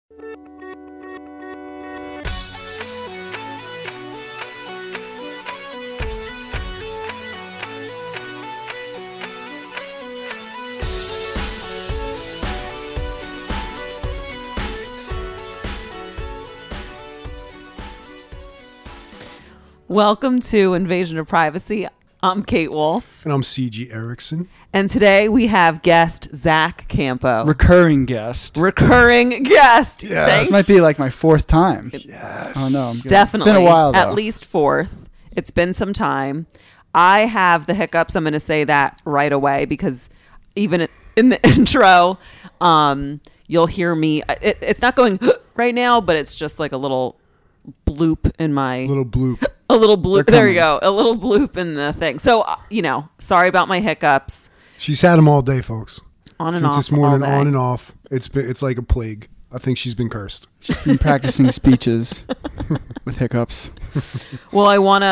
Welcome to Invasion of Privacy. I'm Kate Wolf. And I'm C.G. Erickson. And today we have guest Zach Campo. Recurring guest. Yes. This might be like my fourth time. Yes. Oh, no. Definitely. It's been a while, though. At least fourth. It's been some time. I have the hiccups. I'm going to say that right away because even in the intro, you'll hear me. It's not going right now, but it's just like a little bloop in my... Little bloop. A little bloop. There you go. A little bloop in the thing. So, sorry about my hiccups. She's had them all day, folks. On and Since off. this morning, all day. on and off. It's like a plague. I think she's been cursed. She's been practicing speeches with hiccups. Well, I want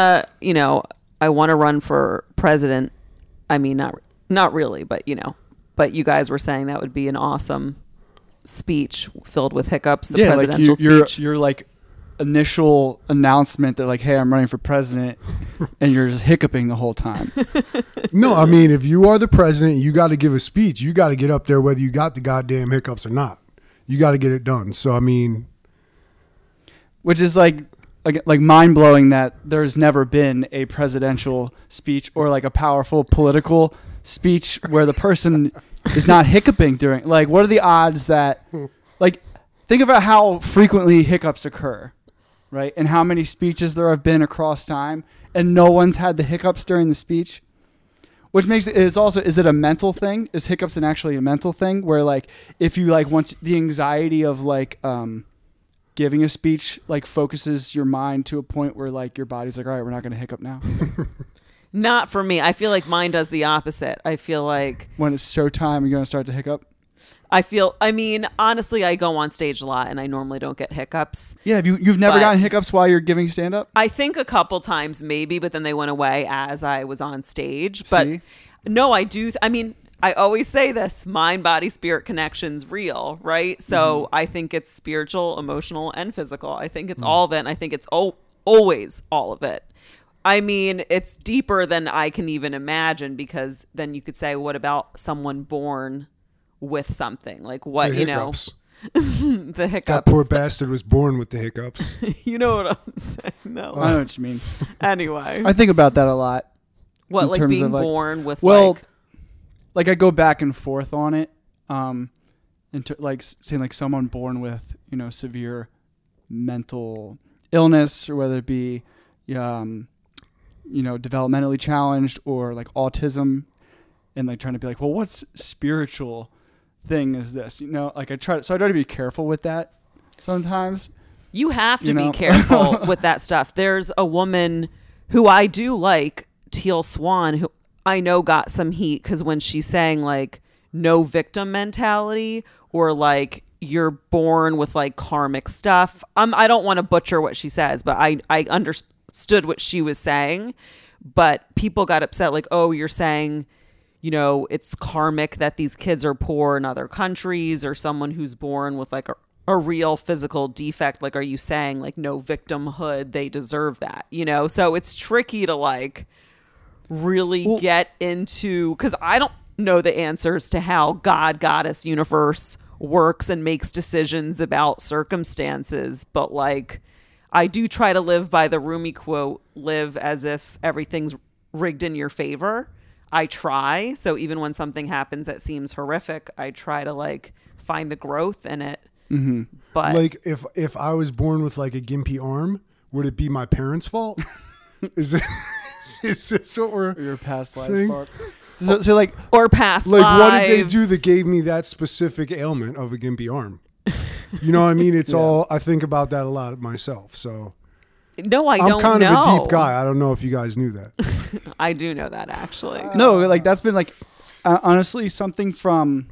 to run for president. I mean, not really, but you guys were saying that would be an awesome speech filled with hiccups. The presidential speech. You're like initial announcement that like, hey, I'm running for president, and you're just hiccuping the whole time. No, I mean, if you are the president, you got to give a speech. You got to get up there whether you got the goddamn hiccups or not. You got to get it done. So, I mean... Which is like mind-blowing that there's never been a presidential speech or like a powerful political speech where the person is not hiccuping during... Like, what are the odds that... Like, think about how frequently hiccups occur, right? And how many speeches there have been across time, and no one's had the hiccups during the speech. Which makes it is it a mental thing? Is hiccups actually a mental thing where like if you like want the anxiety of like giving a speech like focuses your mind to a point where like your body's like, all right, we're not going to hiccup now. Not for me. I feel like mine does the opposite. I feel like when it's showtime, you're going to start to hiccup. Honestly, I go on stage a lot and I normally don't get hiccups. Yeah, you've never gotten hiccups while you're giving stand-up? I think a couple times maybe, but then they went away as I was on stage. But See? No, I do. I always say this, mind, body, spirit connection's real, right? So I think it's spiritual, emotional, and physical. I think it's all of it. And I think it's always all of it. I mean, it's deeper than I can even imagine because then you could say, what about someone born with something? Like what, the hiccups. The hiccups. That poor bastard was born with the hiccups. You know what I'm saying? No. I know what you mean. Anyway. I think about that a lot. What, like being like, born with like I go back and forth on it. Into like saying like someone born with, severe mental illness or whether it be, developmentally challenged or like autism and like trying to be like, well, what's spiritual thing is this? Like I try to be careful with that sometimes. You have to be careful with that stuff. There's a woman who I do like, Teal Swan, who I know got some heat because when she's saying like no victim mentality or like you're born with like karmic stuff. I don't want to butcher what she says, but I understood what she was saying. But people got upset like, oh, you're saying, it's karmic that these kids are poor in other countries or someone who's born with like a real physical defect. Like, are you saying like no victimhood? They deserve that, So it's tricky to like really get into because I don't know the answers to how God, goddess, universe works and makes decisions about circumstances. But like, I do try to live by the Rumi quote, live as if everything's rigged in your favor. I try. So even when something happens that seems horrific, I try to like find the growth in it. Mm-hmm. But like if I was born with like a gimpy arm, would it be my parents' fault? Is this what we're your past lives saying? fault? So like or past like lives. What did they do that gave me that specific ailment of a gimpy arm? You know what I mean? It's all I think about that a lot myself. So no, I don't know. I'm kind of a deep guy. I don't know if you guys knew that. I do know that actually. No, like that's been like honestly something from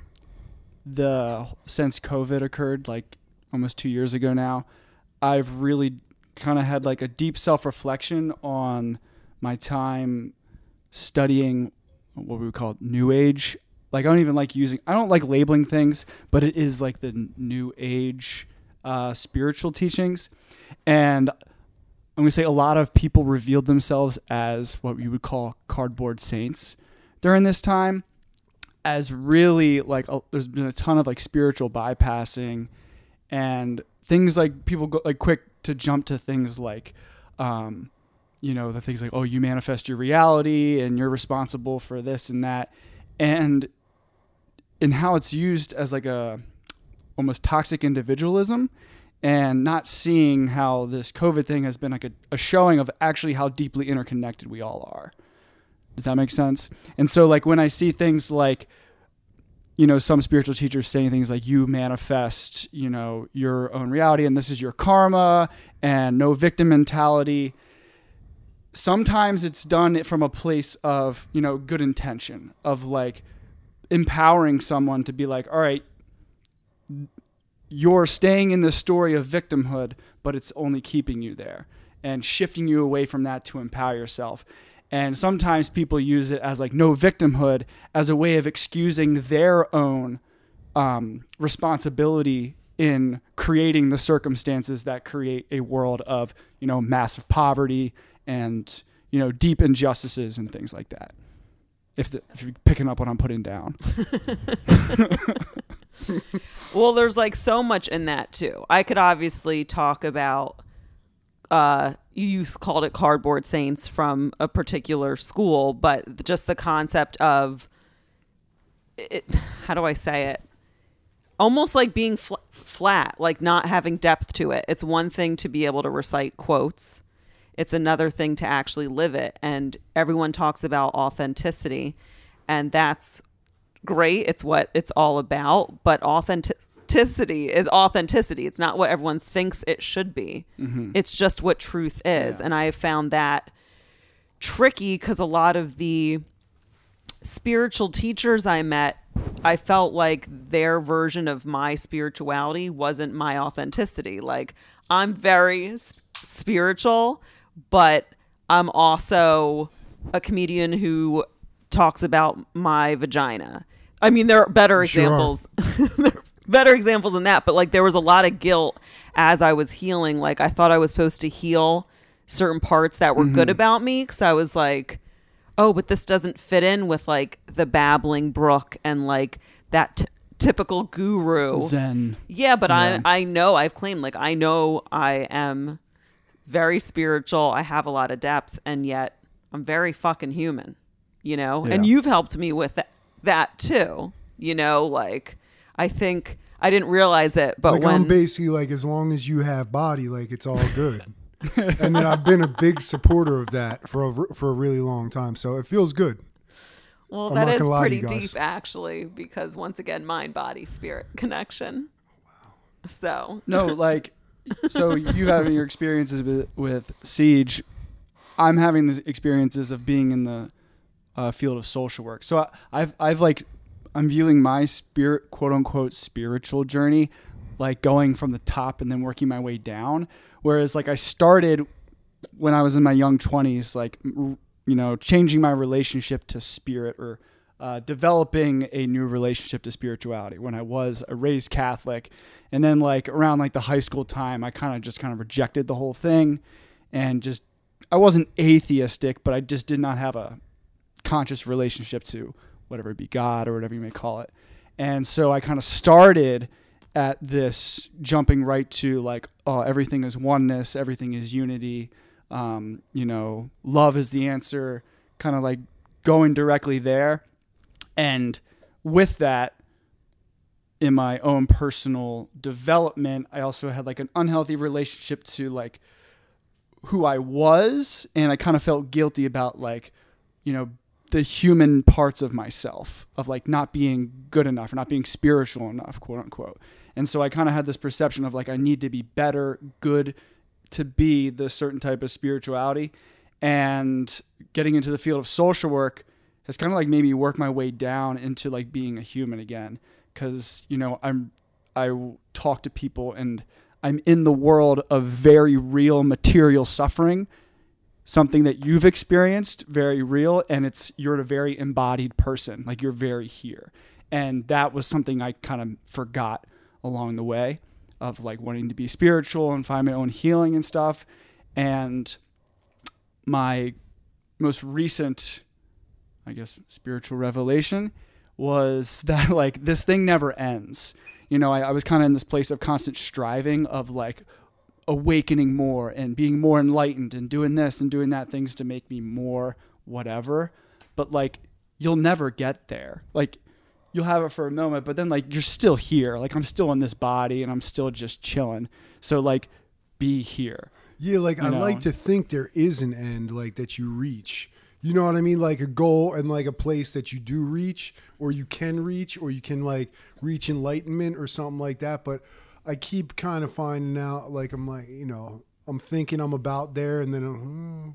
since COVID occurred like almost 2 years ago now. I've really kind of had like a deep self-reflection on my time studying what we would call New Age. Like I don't like labeling things, but it is like the New Age spiritual teachings. And I'm going to say a lot of people revealed themselves as what you would call cardboard saints during this time, as really like there's been a ton of like spiritual bypassing and things like people go like quick to jump to things like, the things like, oh, you manifest your reality and you're responsible for this and that. And in how it's used as like a almost toxic individualism, and not seeing how this COVID thing has been like a showing of actually how deeply interconnected we all are. Does that make sense? And so like when I see things like, some spiritual teachers saying things like you manifest, your own reality and this is your karma and no victim mentality, sometimes it's done from a place of, good intention of like empowering someone to be like, all right, you're staying in the story of victimhood, but it's only keeping you there and shifting you away from that to empower yourself. And sometimes people use it as like no victimhood as a way of excusing their own responsibility in creating the circumstances that create a world of, massive poverty and, deep injustices and things like that. If you're picking up what I'm putting down. Well, there's like so much in that too. I could obviously talk about, you called it cardboard saints from a particular school, but just the concept of it, how do I say it? Almost like being flat, like not having depth to it. It's one thing to be able to recite quotes. It's another thing to actually live it. And everyone talks about authenticity, and that's great. It's what it's all about. But authenticity is authenticity. It's not what everyone thinks it should be. Mm-hmm. It's just what truth is. Yeah. And I have found that tricky because a lot of the spiritual teachers I met, I felt like their version of my spirituality wasn't my authenticity. Like, I'm very spiritual, but I'm also a comedian who talks about my vagina. I mean, there are better examples. There are better examples than that, but like there was a lot of guilt as I was healing. Like I thought I was supposed to heal certain parts that were good about me, because I was like, oh, but this doesn't fit in with like the babbling brook and like that typical guru Zen. Yeah, but yeah. I know I've claimed, like, I know I am very spiritual. I have a lot of depth, and yet I'm very fucking human, Yeah. And you've helped me with that too, like I think I didn't realize it, but like I'm basically like, as long as you have body, like it's all good. And then I've been a big supporter of that for a really long time, so it feels good. Well, that is pretty deep, actually, because once again, mind, body, spirit connection. Wow. So no, like, so you having your experiences with Siege, I'm having the experiences of being in the field of social work. So I'm viewing my spirit, quote unquote, spiritual journey, like going from the top and then working my way down. Whereas like I started when I was in my young 20s, like, changing my relationship to spirit, or developing a new relationship to spirituality when I was a raised Catholic. And then like around like the high school time, I kind of rejected the whole thing, and I wasn't atheistic, but I just did not have a conscious relationship to whatever it be, God or whatever you may call it. And so I kind of started at this jumping right to like, oh, everything is oneness, everything is unity. Love is the answer, kind of like going directly there. And with that, in my own personal development, I also had like an unhealthy relationship to like who I was. And I kind of felt guilty about like, the human parts of myself, of like not being good enough or not being spiritual enough, quote unquote. And so I kind of had this perception of like, I need to be better, good, to be the certain type of spirituality. And getting into the field of social work has kind of like made me work my way down into like being a human again. Cause I talk to people and I'm in the world of very real material suffering, something that you've experienced, very real. And you're a very embodied person. Like you're very here. And that was something I kind of forgot along the way. of like wanting to be spiritual and find my own healing and stuff. And my most recent, I guess, spiritual revelation was that like this thing never ends. You know, I was kind of in this place of constant striving of like awakening more and being more enlightened and doing this and doing that, things to make me more whatever. But like, you'll never get there. Like, you'll have it for a moment, but then like you're still here. Like, I'm still in this body and I'm still just chilling. So like, be here. Yeah, like I like to think there is an end, like that you reach. You know what I mean? Like a goal and like a place that you do reach, or you can reach, or you can like reach enlightenment or something like that. But I keep kind of finding out, like I'm like, you know, I'm thinking I'm about there, and then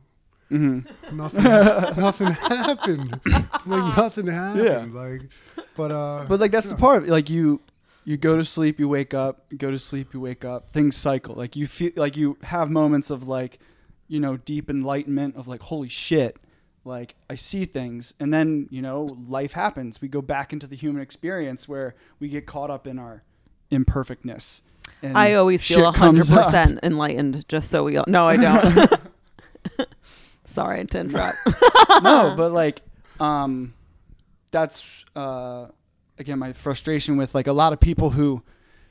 nothing happened. Like nothing happened. Yeah. Like, but like that's the part of it. Like you go to sleep, you wake up, you go to sleep, you wake up. Things cycle. Like you feel like you have moments of like, you know, deep enlightenment of like, holy shit. Like I see things, and then, you know, life happens. We go back into the human experience where we get caught up in our imperfectness. And I always feel 100% enlightened, just so we all... No, I don't. Sorry to interrupt. No, but like, that's, again, my frustration with like a lot of people who,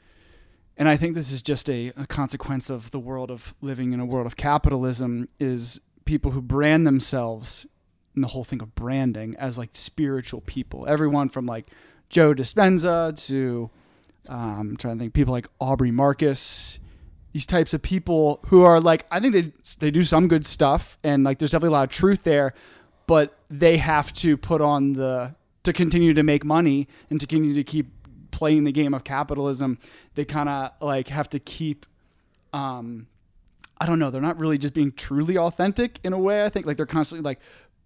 and I think this is just a consequence of the world of living in a world of capitalism, is people who brand themselves, and the whole thing of branding, as like spiritual people. Everyone from like Joe Dispenza to I'm trying to think, people like Aubrey Marcus, these types of people who are like, I think they do some good stuff, and like there's definitely a lot of truth there, but they have to put on to continue to make money and to continue to keep playing the game of capitalism. They kind of like have to keep I don't know, they're not really just being truly authentic in a way. I think like they're constantly like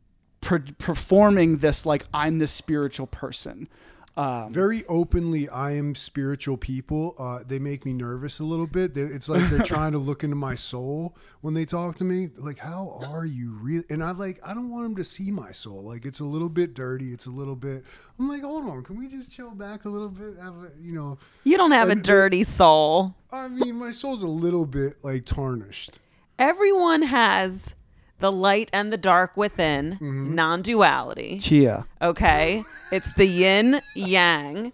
performing this, like, I'm this spiritual person. Very openly, I am spiritual people. They make me nervous a little bit. It's like they're trying to look into my soul when they talk to me. Like, how are you really? And I don't want them to see my soul. Like, it's a little bit dirty. It's a little bit. I'm like, hold on, can we just chill back a little bit? You don't have a dirty soul. I mean, my soul's a little bit like tarnished. Everyone has the light and the dark within, non-duality. Chia. Okay? It's the yin, yang.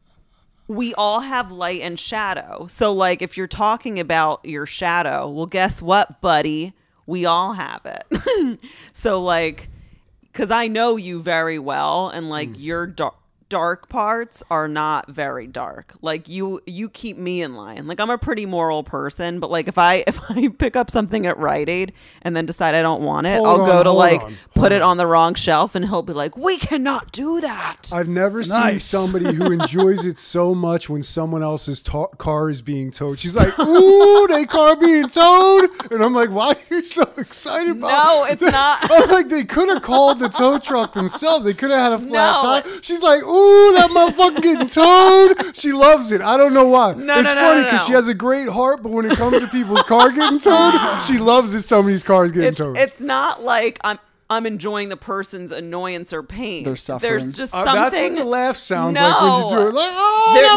We all have light and shadow. So, like, if you're talking about your shadow, well, guess what, buddy? We all have it. So, like, because I know you very well, and, like, your dark parts are not very dark. Like, you keep me in line. Like, I'm a pretty moral person, but like if I pick up something at Rite Aid and then decide I don't want it, I'll go to put it on the wrong shelf, and he'll be like, we cannot do that. I've never seen somebody who enjoys it so much when someone else's car is being towed. She's like, ooh, they car being towed. And I'm like, why are you so excited about it? No, it's not. I'm like, they could have called the tow truck themselves. They could have had a flat tire. She's like, ooh, that motherfucker getting towed. She loves it. I don't know why. It's funny because she has a great heart, but when it comes to people's car getting towed, she loves it. Somebody's car is getting towed. It's not like I'm enjoying the person's annoyance or pain. They're suffering. There's just something. That's what the laugh sounds like when you do it. Like, oh,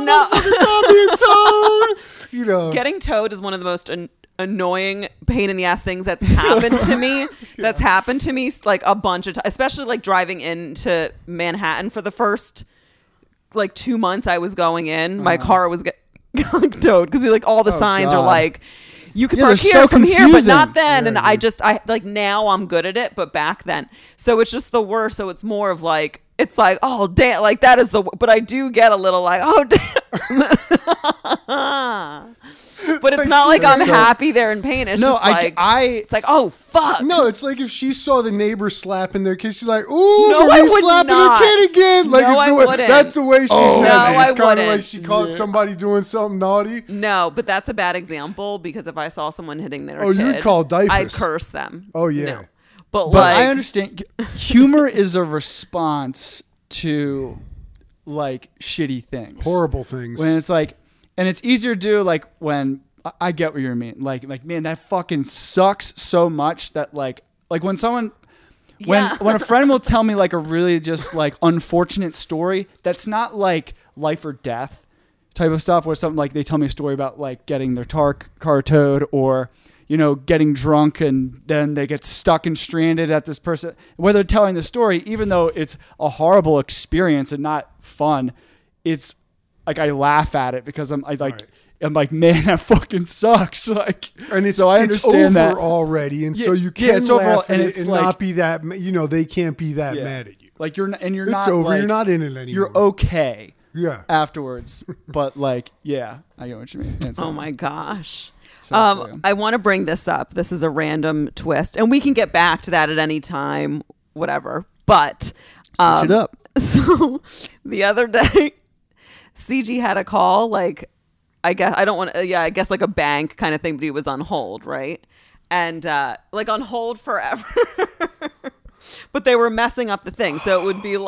that motherfucker's car being towed. Getting towed is one of the most annoying pain in the ass things that's happened to me. That's happened to me like a bunch of times, especially like driving into Manhattan for the first like 2 months I was going in. My car was getting towed because like all the signs are like, you can park here from here, but not then. And I like, now I'm good at it, but back then. So it's just the worst. So it's more of like, it's like, oh, damn, like that is but I do get a little like, oh, damn. But it's not like I'm happy they're in pain. It's just like, it's like, oh, fuck. No, it's like if she saw the neighbor slapping their kid, she's like, ooh, Marie's slapping her kid again. Like, that's the way she says it. It's kind of like she caught somebody doing something naughty. No, but that's a bad example, because if I saw someone hitting their kid, you'd call Dyfus. I'd curse them. Oh, yeah. No. But like, I understand. Humor is a response to like shitty things, horrible things. When it's like, and it's easier to do like when I get what you mean. Like man, that fucking sucks so much that like when someone when a friend will tell me like a really just like unfortunate story that's not like life or death. type of stuff, where something like they tell me a story about like getting their car towed, or getting drunk and then they get stuck and stranded at this person. Whether telling the story, even though it's a horrible experience and not fun, it's like I laugh at it because I'm like, man, that fucking sucks. Like, and so I understand over that already, and so you can it's laugh over, and at it's it and like, not be that. They can't be that mad at you. Like you're It's not over. like, You're not in it anymore. you're okay. Yeah. Afterwards, but like, yeah, I get what you mean. Oh my gosh. So I want to bring this up. This is a random twist, and we can get back to that at any time, whatever. But switch it up. So the other day, CG had a call, like, I guess like a bank kind of thing, but he was on hold, right? And like on hold forever. But they were messing up the thing. So it would be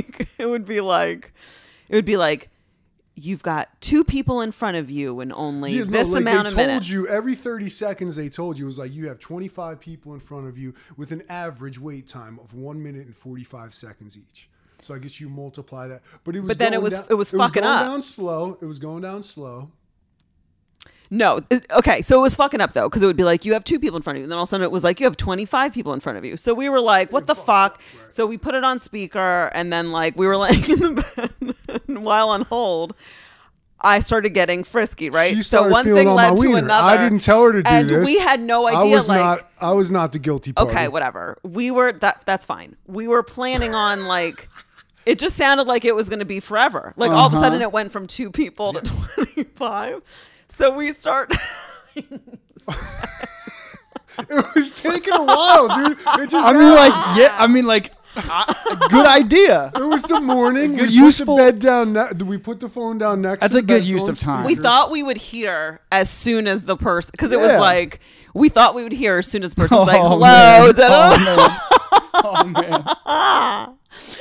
like, you've got 2 people in front of you and only amount of minutes. They told you every 30 seconds. They told you it was like you have 25 people in front of you with an average wait time of 1 minute and 45 seconds each. So I guess you multiply that. But it was. But then it was fucking up. It was going down slow. No. Okay. So it was fucking up though, because it would be like you have 2 people in front of you, and then all of a sudden it was like you have 25 people in front of you. So we were like, "What the fuck?" Right. So we put it on speaker, and then like we were like in the bed while on hold. I started getting frisky, right? So one thing led to another. I didn't tell her to do and this. And we had no idea. I was not the guilty party. Okay, whatever. We were that's fine. We were planning on like. It just sounded like it was going to be forever. Like all of a sudden it went from 2 people to 25. So we start. It was taking a while, dude. It just good idea. It was the morning. Good, we useful. Put the bed down. We put the phone down next. That's to a the good bed, use of time. We thought we would hear as soon as the person, because it was like we thought we would hear as soon as the person's like, "Hello." Man. Oh man.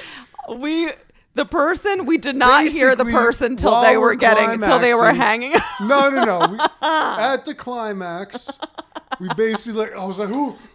We did not hear the person till they were hanging. No. At the climax, we basically I was like,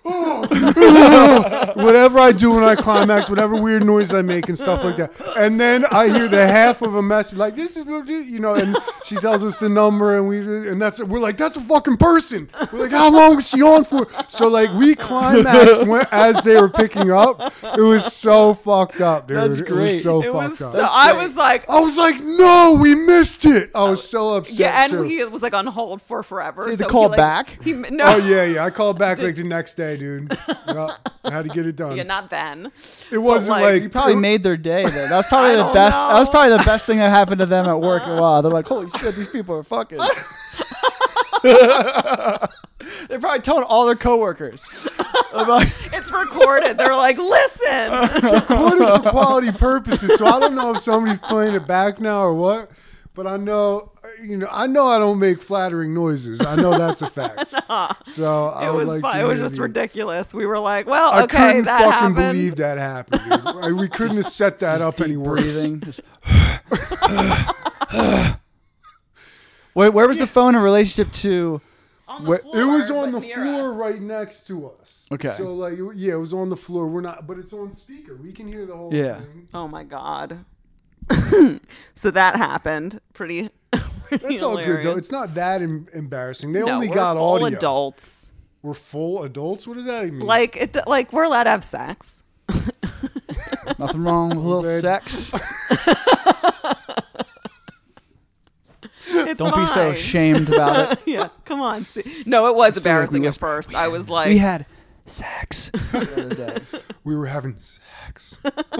whatever I do when I climax, whatever weird noise I make and stuff like that. And then I hear the half of a message like, this is what and she tells us the number and we're like, that's a fucking person. We're like, how long was she on for? So like we climaxed as they were picking up. It was so fucked up, dude. That's great. It was so fucked up. So I was like, no, we missed it. I was so upset. Yeah, and too. he was like on hold for forever. So you had to call back? No. Oh yeah. I called back like the next day, dude. Yeah, I had to get it done. Yeah, not then. It wasn't like you probably made their day. Though. That was probably the best. That was probably the best thing that happened to them at work in a while. They're like, holy shit, these people are fucking. They're probably telling all their coworkers. It's recorded. They're like, listen. It's recorded for quality purposes. So I don't know if somebody's playing it back now or what. But I know I don't make flattering noises. I know that's a fact. So I would like to. It was just ridiculous. We were like, well, I okay, couldn't that fucking happened. believe that happened, dude. We couldn't have set that up any worse. Breathing. Wait, where was the phone in relationship to? On the floor, it was on the near floor us. right next to us. Okay. So like, it was on the floor. We're not, but it's on speaker. We can hear the whole thing. Oh my god. So that happened. Pretty That's all good though. It's not that embarrassing. They only we're got full audio. adults. We're full adults. What does that even mean? Like we're allowed to have sex. Nothing wrong with a little sex. It's Don't be so fine. ashamed about it. Yeah, come on. No, it was embarrassing like at first. I was like, we had sex the other day. We were having sex.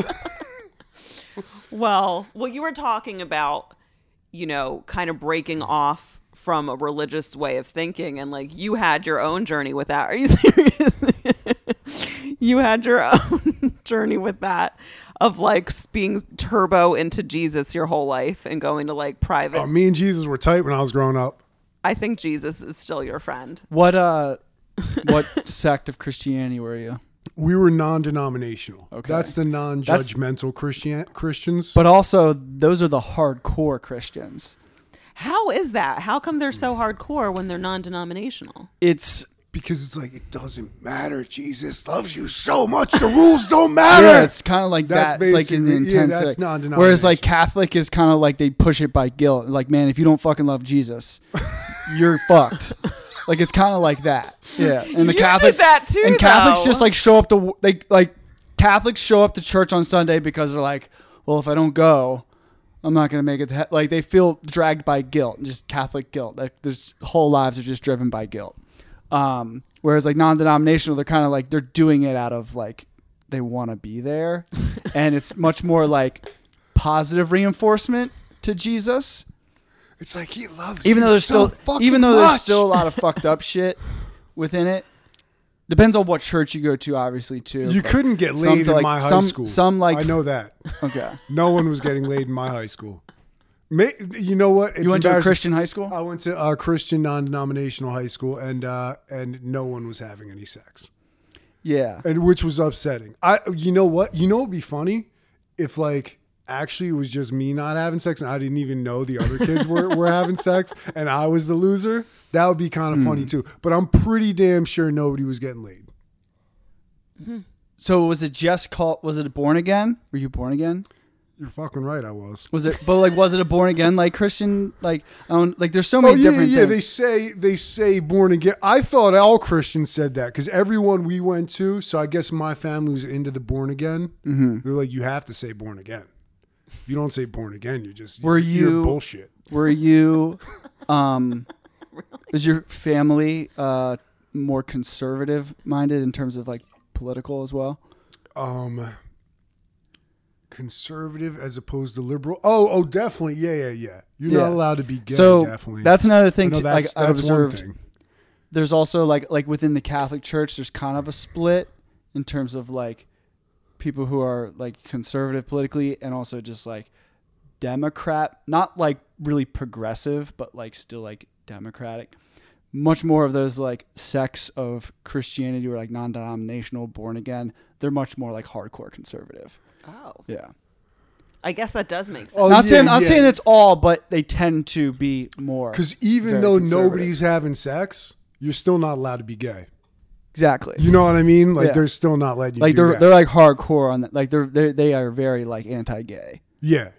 well, you were talking about, kind of breaking off from a religious way of thinking, and like you had your own journey with that. Are you serious? You had your own journey with that of like being turbo into Jesus your whole life and going to like private. Oh, me and Jesus were tight when I was growing up. I think Jesus is still your friend. What sect of Christianity were you? We were non-denominational. Okay. That's the non-judgmental Christians. But also, those are the hardcore Christians. How is that? How come they're so hardcore when they're non-denominational? It's because it's like, it doesn't matter. Jesus loves you so much. The rules don't matter. Yeah, it's kind of like That's that. It's like in the basically- yeah, intense. that's like- non-denominational. whereas like Catholic is kind of like they push it by guilt. Like, man, if you don't fucking love Jesus, you're fucked. Like it's kind of like that. Yeah, and the You Catholic did that too, and Catholics though. just like show up to like Catholics show up to church on Sunday because they're like, well, if I don't go, I'm not gonna make it. Like they feel dragged by guilt, just Catholic guilt. Like their whole lives are just driven by guilt. Whereas like non-denominational, they're kind of like they're doing it out of like they want to be there, and it's much more like positive reinforcement to Jesus. It's like he loves Even you though there's so still fucking even though much. there's still a lot of fucked up shit within it. Depends on what church you go to, obviously too. You but couldn't get some laid to, in like, my high some- school. some, like- I know that. Okay. No one was getting laid in my high school. You know what? It's You went to a embarrassing. Christian high school? I went to a Christian non-denominational high school, and no one was having any sex, Yeah. and which was upsetting. You know what? You know what'd be funny if like actually it was just me not having sex, and I didn't even know the other kids were having sex, and I was the loser. That would be kind of funny too. But I'm pretty damn sure nobody was getting laid. So was it just called? Was it born again? Were you born again? You're fucking right. I was. Was it? But like, was it a born again like Christian? Like, like there's so many different yeah. things. They say born again. I thought all Christians said that because everyone we went to. So I guess my family was into the born again. Mm-hmm. They're like, you have to say born again. If you don't say born again, you're you bullshit. Were you? Is your family more conservative minded in terms of like political as well? Conservative as opposed to liberal. Oh, definitely. Yeah. You're Yeah. not allowed to be gay. So definitely. that's another thing. I know To, like that's I've one observed. thing. There's also like within the Catholic Church, there's kind of a split in terms of like people who are like conservative politically and also just like Democrat, not like really progressive, but like still like democratic. Much more of those like sects of Christianity or like non-denominational, born again. They're much more like hardcore conservative. Oh, Yeah. I guess that does make sense. Oh, Not yeah, saying it's all, but they tend to be more. Because even very though conservative. nobody's having sex, you're still not allowed to be gay. Exactly. You know what I mean? Like Yeah. they're still not letting you Like do they're that. like hardcore on that. Like they are very like anti-gay. Yeah.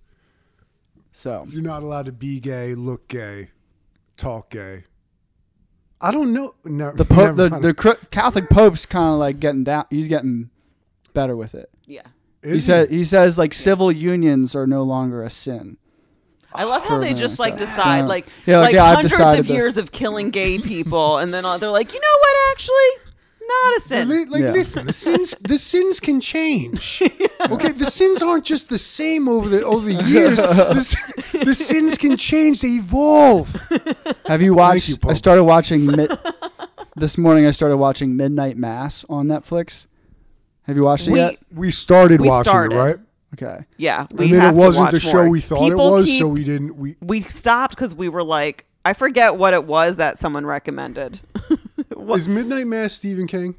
So You're not allowed to be gay, look gay, talk gay. I don't know. No, the Pope, the Catholic Pope's kind of like getting down. He's getting better with it. Yeah. He says like civil unions are no longer a sin. I love how they just like decide, like, Yeah, like, like yeah, I've hundreds decided of this. years of killing gay people, and then they're like, you know what? Actually, not a sin. Yeah. Listen, the sins can change. Okay, the sins aren't just the same over the years. The sins can change. They evolve. Have you watched? you, Pope. I started watching this morning. I started watching Midnight Mass on Netflix. Have you watched it yet? We started We watching started. it, right? Okay. Yeah, we And then have it wasn't to the watch show more. we thought People it was, keep- so we didn't. we stopped because we were like, I forget what it was that someone recommended. Is Midnight Mass Stephen King?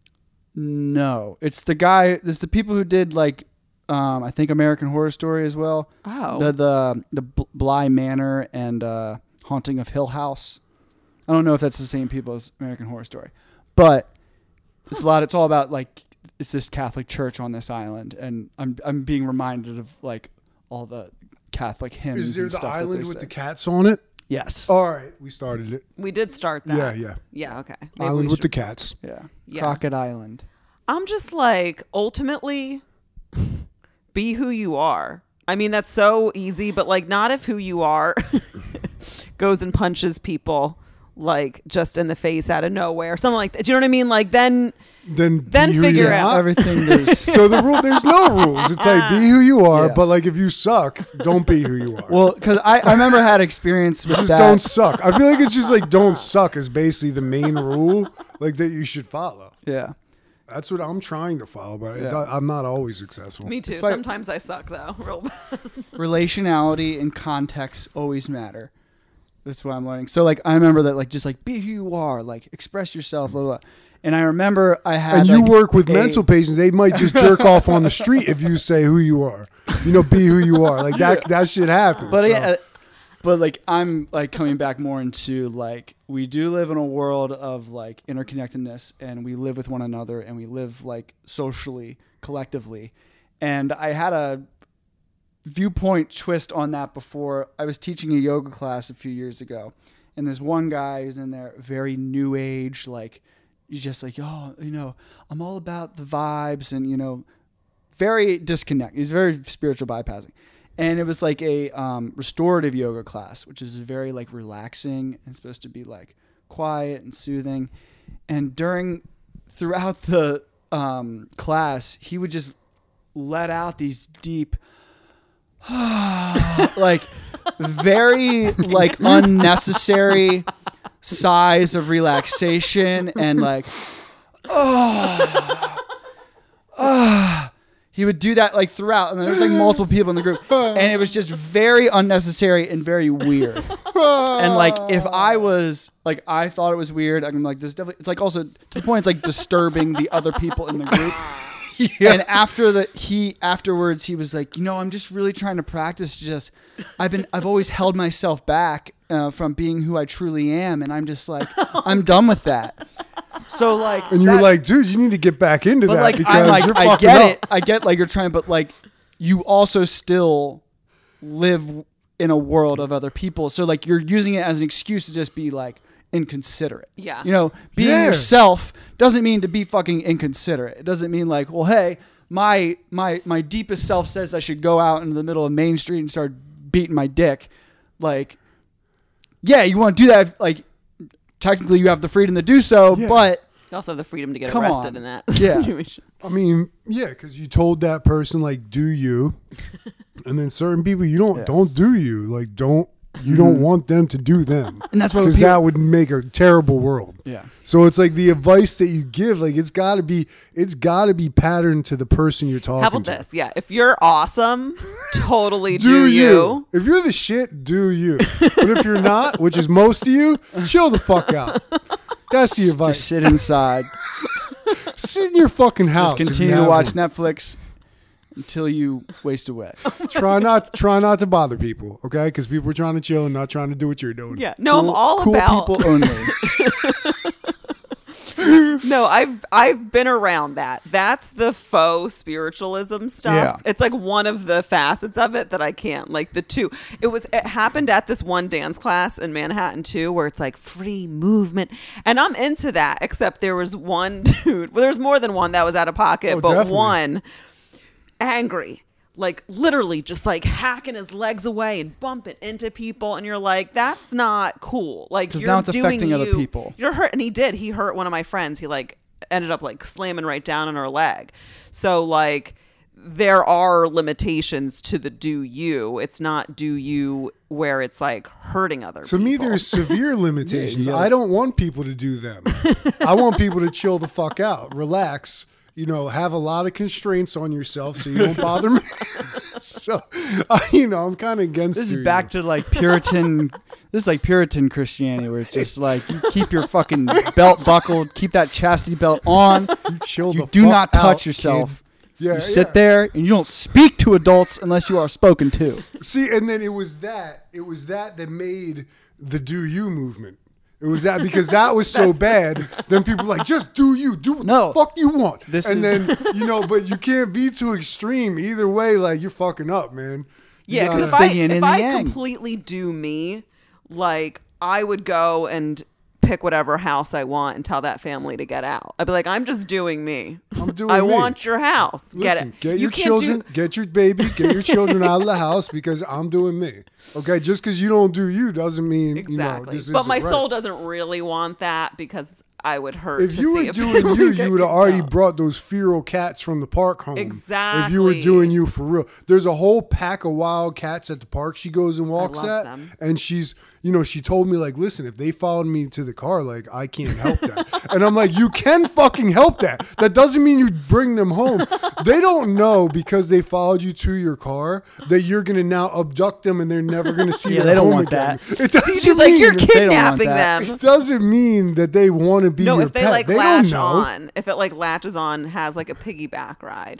No, it's the guy. There's the people who did like, I think American Horror Story as well. Oh. The Bly Manor and Haunting of Hill House. I don't know if that's the same people as American Horror Story, but it's a lot. It's all about like it's this Catholic church on this island, and I'm being reminded of like all the Catholic hymns. Is there and the stuff that island they with the sing. cats on it? Yes. All right, we started it. We did start that. Yeah. Yeah, okay. Maybe Island we with the should- cats. Yeah. Yeah. Crockett Island. I'm just like, ultimately, be who you are. I mean, that's so easy, but like, not if who you are goes and punches people like just in the face out of nowhere or something like that. Do you know what I mean? Like, then Then Then be who figure you out are. Everything there's. So there's no rules. It's like be who you are, Yeah. but like if you suck, don't be who you are. Well, because I remember I had experience with just that. don't suck. I feel like it's just like don't suck is basically the main rule, like that you should follow. Yeah. That's what I'm trying to follow, but Yeah. I'm not always successful. me too. Despite- Sometimes I suck though. Real bad. Relationality and context always matter. That's what I'm learning. So like I remember that like just like be who you are, like express yourself, blah, blah, blah. And I remember I had And you like, work with a- mental patients; they might just jerk off on the street if you say who you are. You know, be who you are. Like that shit happens. But so. yeah, But like I'm like coming back more into like we do live in a world of like interconnectedness, and we live with one another, and we live like socially, collectively. And I had a viewpoint twist on that before. I was teaching a yoga class a few years ago, and this one guy is in there, very new age, like he's just like, oh, you know, I'm all about the vibes, and you know, very disconnected. He's very spiritual bypassing. And it was like a restorative yoga class, which is very like relaxing and supposed to be like quiet and soothing. And throughout the class, he would just let out these deep, like very like unnecessary sighs of relaxation and like, he would do that like throughout, and there was like multiple people in the group, and it was just very unnecessary and very weird. And like if I was like, I thought it was weird, I'm like, this definitely, it's like also to the point it's like disturbing the other people in the group. Yeah. And afterwards he was like, you know, I'm just really trying to practice. Just I've always held myself back from being who I truly am, and I'm just like I'm done with that. So like, and you're like, dude, you need to get back into that like, because I'm like, you're I fucking get up. it. I get like you're trying, but like you also still live in a world of other people. So like you're using it as an excuse to just be like inconsiderate. Yeah. You know, being yourself doesn't mean to be fucking inconsiderate. It doesn't mean like, well, hey, my deepest self says I should go out into the middle of Main Street and start beating my dick. Like, yeah, you want to do that. Like, technically you have the freedom to do so, but you also have the freedom to get arrested in that situation. I mean, yeah, because you told that person like, do you, and then certain people you don't do you, like you don't want them to do them, and that's what because that would make a terrible world. Yeah. So it's like the advice that you give, like it's got to be patterned to the person you're talking to. How about this? Yeah, if you're awesome, totally do you. If you're the shit, do you. But if you're not, which is most of you, chill the fuck out. That's the advice. Just sit inside. Sit in your fucking house. Just continue to watch Netflix until you waste away. Try not to bother people, okay? Because people are trying to chill and not trying to do what you're doing. Yeah, no, I'm all cool about people only. No, I've been around that. That's the faux spiritualism stuff. Yeah. It's like one of the facets of it that I can't. Like the two. It happened at this one dance class in Manhattan too, where it's like free movement. And I'm into that, except there was one dude, well, there's more than one that was out of pocket, but definitely. one angry. Like literally just like hacking his legs away and bumping into people, and you're like, that's not cool. Like you're now it's doing affecting other people. You're hurt, and he hurt one of my friends. He like ended up like slamming right down on her leg. So like there are limitations to the do you. It's not do you where it's like hurting other people. To me, there's severe limitations. I don't want people to do them. I want people to chill the fuck out, relax. You know, have a lot of constraints on yourself so you don't bother me. So, I'm kind of against this. Is back to like Puritan. This is like Puritan Christianity, where it's just like you keep your fucking belt buckled, keep that chastity belt on. You chill. You do not touch yourself. Kid. You sit there and you don't speak to adults unless you are spoken to. See, and then it was that that made the do you movement. It was that because that was so bad. Then people were like, just do you. Do what the fuck you want. Then, but you can't be too extreme. Either way, like, you're fucking up, man. Yeah, because if I completely do me, like, I would go and pick whatever house I want and tell that family to get out. I'd be like, I'm just doing me. I want your house. Listen, get it. Get your children, get your baby, get your children out of the house because I'm doing me. Okay, just because you don't do you doesn't mean exactly. This but my isn't soul right. doesn't really want that because I would hurt. If you were doing you would have already brought those feral cats from the park home. Exactly. If you were doing you for real, there's a whole pack of wild cats at the park she goes and walks at, them. and she's. She told me, like, listen, if they followed me to the car, like, I can't help that. And I'm like, you can fucking help that. That doesn't mean you bring them home. They don't know because they followed you to your car that you're going to now abduct them and they're never going to see them they don't home want again. that. It doesn't She's like, you're kidnapping them. It doesn't mean that they want to be your if they pet. like they latch don't know. on, if it like latches on, has like a piggyback ride.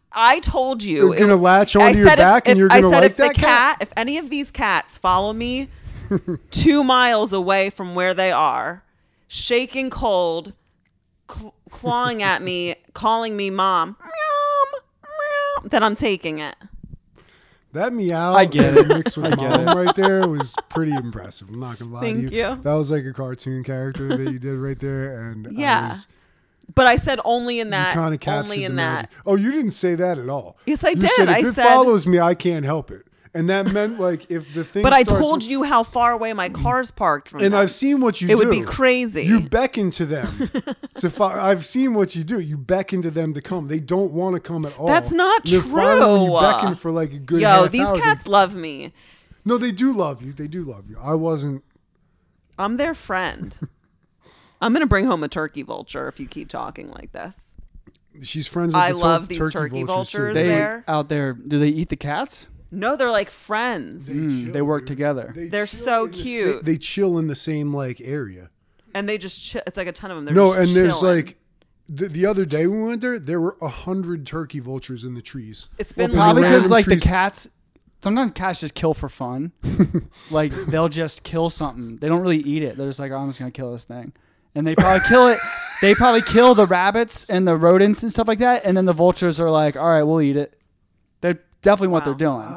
I told you it's gonna latch onto your back, and you're gonna like that cat. If any of these cats follow me 2 miles away from where they are, shaking cold, clawing at me, calling me mom, meow, meow, then I'm taking it. That meow I get it. mixed with mom right there was pretty impressive. I'm not gonna lie to Thank you. That was like a cartoon character that you did right there, and Yeah. But I said only in that. Kind of Only in that. Oh, you didn't say that at all. Yes, I you did. Said, if I it said, follows me, I can't help it, and that meant like if the thing. But I starts told you how far away my car's parked from. And them. I've seen what you do. It would be crazy. You beckon to them I've seen what you do. You beckon to them to come. They don't want to come at all. That's not and then true. Finally, you beckon for like a good. Yo, half these hour. cats love me. No, they do love you. They do love you. I wasn't. I'm their friend. I'm gonna bring home a turkey vulture if you keep talking like this. She's friends with I the love these turkey vultures too. They there. out there, do they eat the cats? No, they're like friends, They work together. They're chill so in the cute. they chill in the same like area. and they just chill. It's like a ton of them. They're No, just and there's chilling. like the other day we went there were 100 turkey vultures in the trees. It's been Probably random because like the trees. cats. Sometimes cats just kill for fun. Like they'll just kill something. They don't really eat it. They're just like, oh, I'm just gonna kill this thing, and they probably kill it. They probably kill the rabbits and the rodents and stuff like that, and then the vultures are like, all right, we'll eat it. They're definitely what they're doing.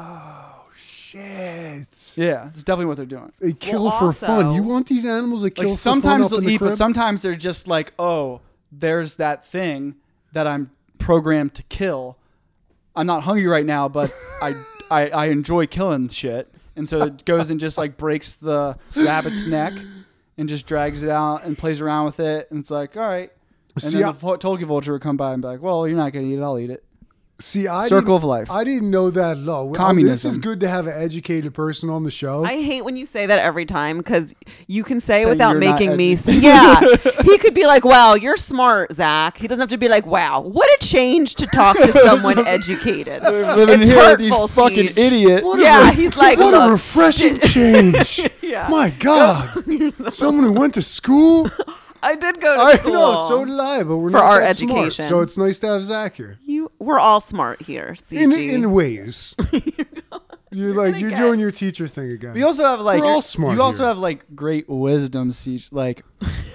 Shit. Yeah, it's definitely what they're doing. They kill Well, for also- fun. You want these animals to kill Like for sometimes fun up in they'll the eat, but crib? sometimes they're just like, oh, there's that thing that I'm programmed to kill. I'm not hungry right now, but I enjoy killing shit. And so it goes and just like breaks the rabbit's neck and just drags it out and plays around with it. And it's like, all right. And See, then the Tolkien vulture would come by and be like, well, you're not going to eat it. I'll eat it. See, I Circle didn't- of life. I didn't know that at all. This Communism. is good to have an educated person on the show. I hate when you say that every time because you can say it Say without you're not making me. educated. Yeah, he could be like, "Wow, you're smart, Zach." He doesn't have to be like, "Wow, what a change to talk to someone educated." Living It's here with these hurtful, fucking Siege. idiot. What Yeah, a, he's like, what a "Look." refreshing change. Yeah. My God, someone who went to school. I did go to I school. know, so did I, but we're For not our that smart, education. so it's nice to have Zach here. We're all smart here. CG. In ways, you're like you're get- doing your teacher thing again. We also have like We're all smart You also here. have like great wisdom, Siege. Like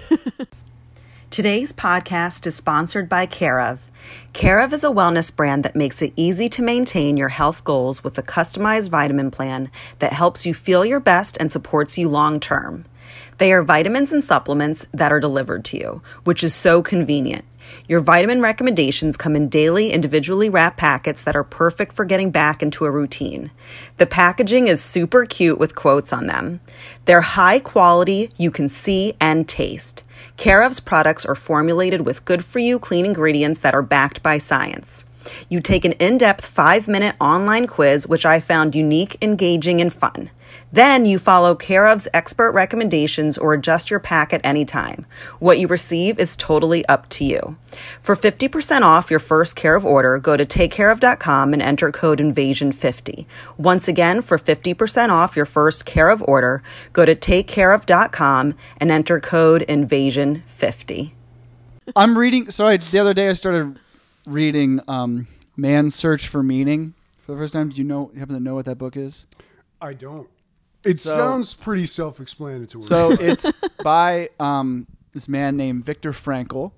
Today's podcast is sponsored by Care of. Care of is a wellness brand that makes it easy to maintain your health goals with a customized vitamin plan that helps you feel your best and supports you long term. They are vitamins and supplements that are delivered to you, which is so convenient. Your vitamin recommendations come in daily, individually wrapped packets that are perfect for getting back into a routine. The packaging is super cute with quotes on them. They're high quality, you can see and taste. Care of's products are formulated with good-for-you clean ingredients that are backed by science. You take an in-depth 5-minute online quiz, which I found unique, engaging, and fun. Then you follow Care of's expert recommendations or adjust your pack at any time. What you receive is totally up to you. For 50% off your first Care of order, go to takecareof.com and enter code INVASION50. Once again, for 50% off your first Care of order, go to takecareof.com and enter code INVASION50. I'm reading. So the other day I started reading Man's Search for Meaning for the first time. Do you happen to know what that book is? I don't. It sounds pretty self-explanatory. So it's by this man named Viktor Frankl.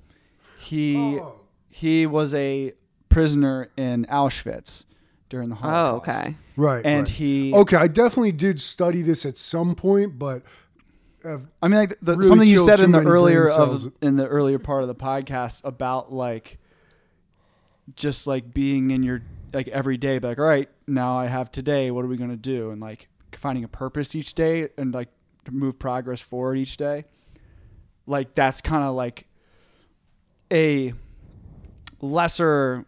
He was a prisoner in Auschwitz during the Oh, Holocaust. okay. right, And right. he. Okay, I definitely did study this at some point, but I mean, like really something you killed said too in the many earlier brain cells. in the earlier part of the podcast about like just like being in your like every day, be like, all right, now I have today. What are we gonna do? And like finding a purpose each day and like to move progress forward each day. Like that's kind of like a lesser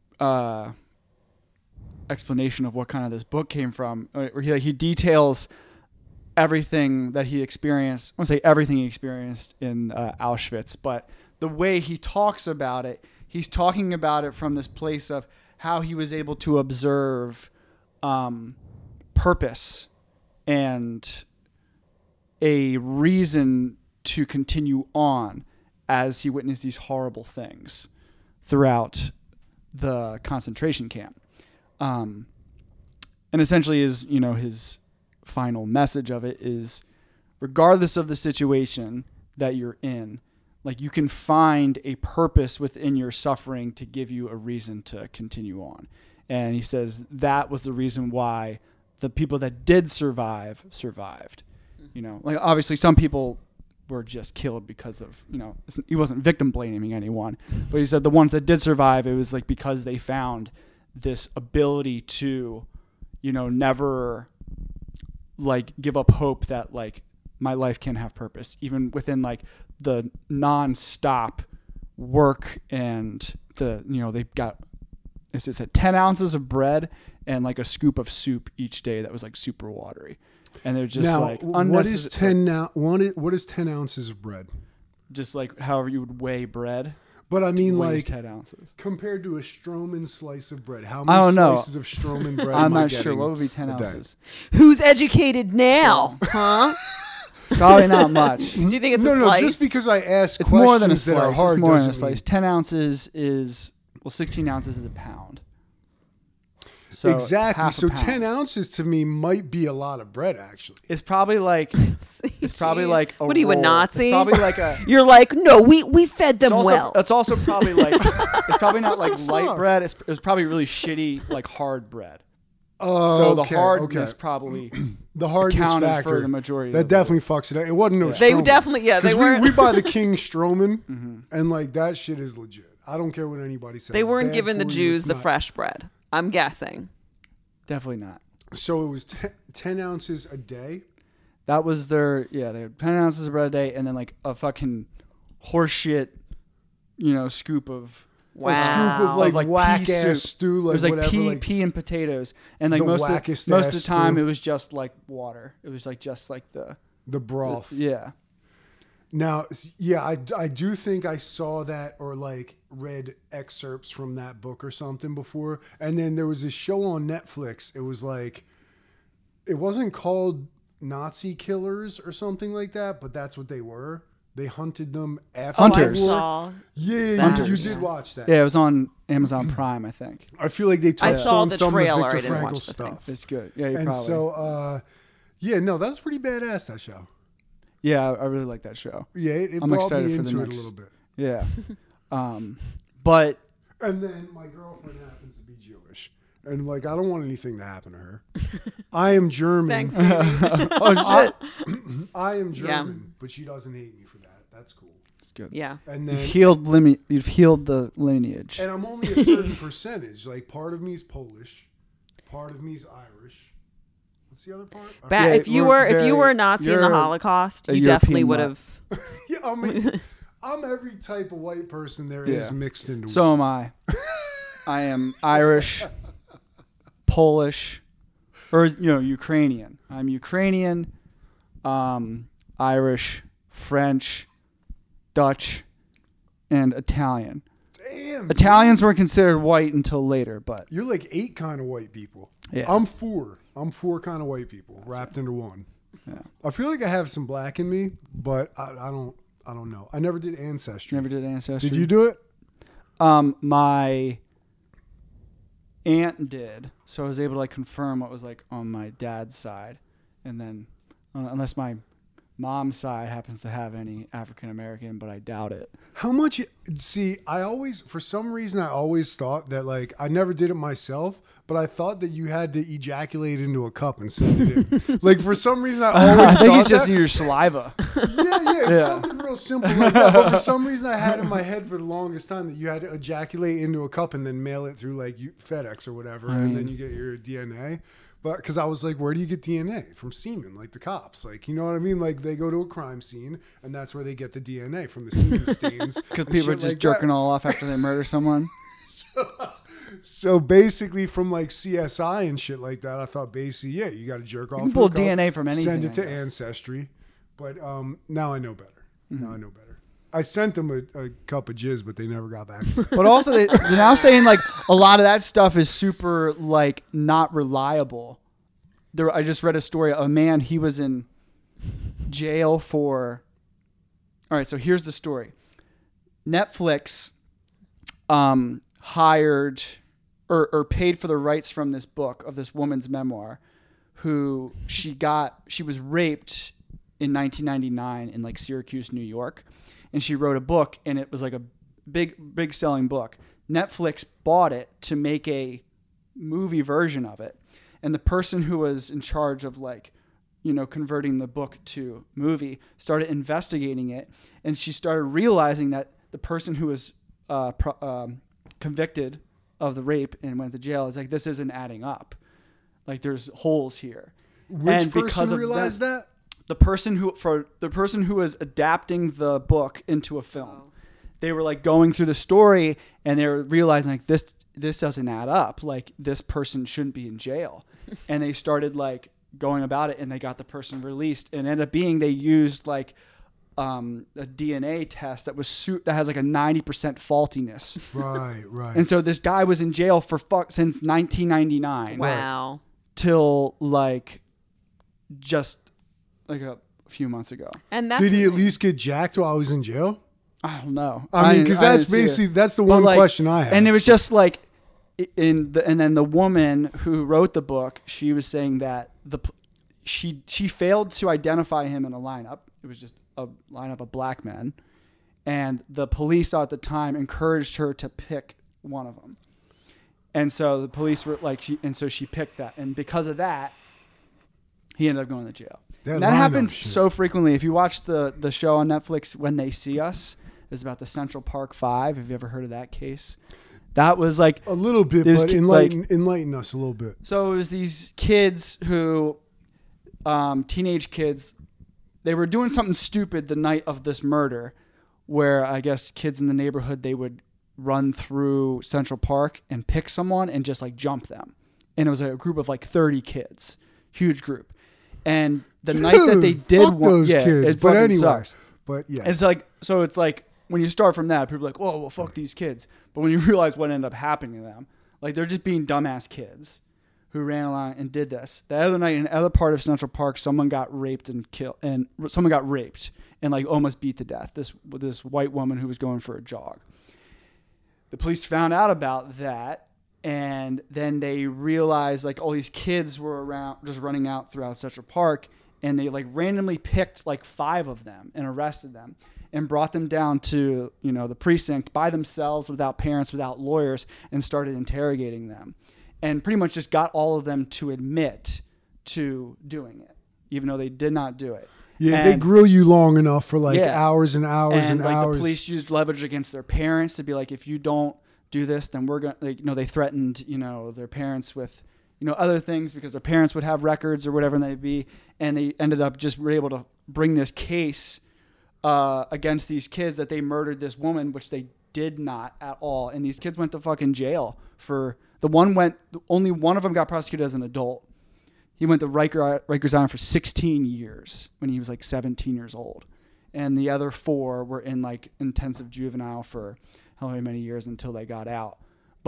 explanation of what kind of this book came from. Where he details everything that he experienced. I won't say everything he experienced in Auschwitz, but the way he talks about it, he's talking about it from this place of how he was able to observe purpose and a reason to continue on as he witnessed these horrible things throughout the concentration camp. And essentially his final message of it is, regardless of the situation that you're in, like, you can find a purpose within your suffering to give you a reason to continue on. And he says that was the reason why the people that did survive survived. Like, obviously some people were just killed because of, he wasn't victim blaming anyone, but he said the ones that did survive, it was like because they found this ability to, never like give up hope that like my life can have purpose, even within like the non-stop work and they've got, this is 10 ounces of bread and like a scoop of soup each day that was like super watery. And they're just now, like, what is 10 ounces of bread? Just like however you would weigh bread. But I mean, like 10 ounces compared to a Stroman slice of bread. How I many don't know. slices of Stroman bread? I'm am I not sure. getting What would be 10 a day? ounces? Who's educated now? Huh? Probably not much. Do you think it's No, a slice? just because I asked It's questions more than a that are slice. hard It's more than a doesn't slice. mean- 10 ounces is, 16 ounces is a pound. So it's exactly. half a So pound. 10 ounces to me might be a lot of bread, actually. It's probably like it's probably like a What are you, a roll. Nazi? It's probably like a. You're like, no, we fed them It's also, well. It's also probably like it's probably not like light bread. It's probably really shitty like hard bread. So the hardness probably the hardness accounted factor for the majority. that of it. definitely fucks it up. It wasn't no. They Stroman. definitely, yeah, they 'Cause weren't. We buy the King Stroman, and like that shit is legit. I don't care what anybody says. They weren't Bad giving the for you, Jews it's the not. fresh bread. I'm guessing. Definitely not. So it was 10 ounces a day. That was their They had 10 ounces of bread a day, and then like a fucking horseshit, scoop of. Wow. A scoop of like, like whack pea ass soup. stew, like It was like whatever. pea and potatoes, and like the most of wackest the ass time stew. it was just like water. It was like just like the broth. yeah. Now, yeah, I do think I saw that or like read excerpts from that book or something before. And then there was a show on Netflix. It was like, it wasn't called Nazi Killers or something like that, but that's what they were. They hunted them after Hunters. the war. saw Yeah, Hunters. you did watch that. Yeah, it was on Amazon Prime, I think. I feel like they touched I saw on the some trailer, of I Viktor didn't Frankl's watch the thing. stuff. It's good. Yeah, you And probably. so, yeah, no, that was pretty badass, that show. Yeah, I really like that show. Yeah, it I'm brought excited me for the into it a next- little bit. Yeah. But And then my girlfriend happens to be Jewish. And like, I don't want anything to happen to her. I am German. Thanks, baby. oh shit, I am German, Yeah. but she doesn't hate me for that. That's cool. it's good. Yeah. And You've then, healed the lineage. and I'm only a certain percentage. Like, part of me is Polish, part of me is Irish. What's the other part? Ba- Yeah, if you we're were very- a Nazi in the you're Holocaust, a you definitely European would nut. have. Yeah, I mean, I'm every type of white person there is Yeah. mixed into So one. am I. I am Irish, Polish, or Ukrainian. I'm Ukrainian, Irish, French, Dutch, and Italian. Damn. Italians weren't considered white until later, but You're like 8 kind of white people. Yeah. I'm 4. I'm 4 kind of white people wrapped into one. Yeah. I feel like I have some black in me, but I don't know. I never did ancestry. never did ancestry. Did you do it? My aunt did, so I was able to like confirm what was like on my dad's side, and then unless my mom's side happens to have any African American, but I doubt it. How much? See, I always, for some reason, I always thought that like I never did it myself, but I thought that you had to ejaculate into a cup and send it in. Like for some reason, I always I think thought it's just that. your saliva. Yeah, it's something real simple like that. But for some reason, I had in my head for the longest time that you had to ejaculate into a cup and then mail it through like FedEx or whatever, and then you get your DNA. But because I was like, where do you get DNA? From semen, like the cops. Like, you know what I mean? Like they go to a crime scene and that's where they get the DNA from the semen stains. Because people are just jerking all off after they murder someone. So basically from like CSI and shit like that, I thought basically, yeah, you got to jerk off. can in pull a cup, DNA from anything, Send it I to guess. Ancestry. But now I know better. Mm-hmm. Now I know better. I sent them a cup of jizz, but they never got back to me. But also, they're now saying like a lot of that stuff is super like not reliable. I just read a story of a man, he was in jail for. All right, so here's the story. Netflix hired or paid for the rights from this book of this woman's memoir, who she was raped in 1999 in like Syracuse, New York, and she wrote a book, and it was like a big selling book. Netflix bought it to make a movie version of it, and the person who was in charge of like, you know, converting the book to movie started investigating it, and she started realizing that the person who was convicted of the rape and went to jail is like, this isn't adding up. Like, there's holes here. Which person realized that? The person who was adapting the book into a film. They were like going through the story, and they were realizing like this doesn't add up. Like, this person shouldn't be in jail. And they started like going about it, and they got the person released, and ended up being, they used like a DNA test that has like a 90% faultiness. Right. And so this guy was in jail for since 1999. Wow. Till like just like a few months ago. And that's did he at least get jacked while he was in jail? I don't know. I mean, because that's basically that's the one question I have. And it was just like, and then the woman who wrote the book, she was saying that she failed to identify him in a lineup. It was just a lineup of black men, and the police at the time encouraged her to pick one of them. And so the police were like, so she picked that, and because of that, he ended up going to jail. That happens so frequently. If you watch the show on Netflix, When They See Us, it's about the Central Park Five. Have you ever heard of that case? That was like a little bit, but enlighten us a little bit. So it was these kids who, teenage kids, they were doing something stupid the night of this murder, where I guess kids in the neighborhood, they would run through Central Park and pick someone and just like jump them. And it was a group of like 30 kids, huge group. And the night that they did those kids, it fucking sucks. But yeah, it's like, so it's like when you start from that, people are like, "Oh, well, fuck these kids." But when you realize what ended up happening to them, like they're just being dumbass kids who ran along and did this. The other night in another part of Central Park, someone got raped and killed, and someone got raped and like almost beat to death. This white woman who was going for a jog. The police found out about that, and then they realized like all these kids were around, just running out throughout Central Park, and they like randomly picked like 5 of them and arrested them and brought them down to, you know, the precinct by themselves, without parents, without lawyers, and started interrogating them. And pretty much just got all of them to admit to doing it, even though they did not do it. Yeah, they grill you long enough for like hours and hours and like hours. The police used leverage against their parents to be like, if you don't do this, then we're going to, like, you know, they threatened, you know, their parents with, you know, other things because their parents would have records or whatever they be. And they ended up just were able to bring this case against these kids that they murdered this woman, which they did not at all. And these kids went to fucking jail for, only one of them got prosecuted as an adult. He went to Rikers Island for 16 years when he was like 17 years old. And the other 4 were in like intensive juvenile for however many years until they got out.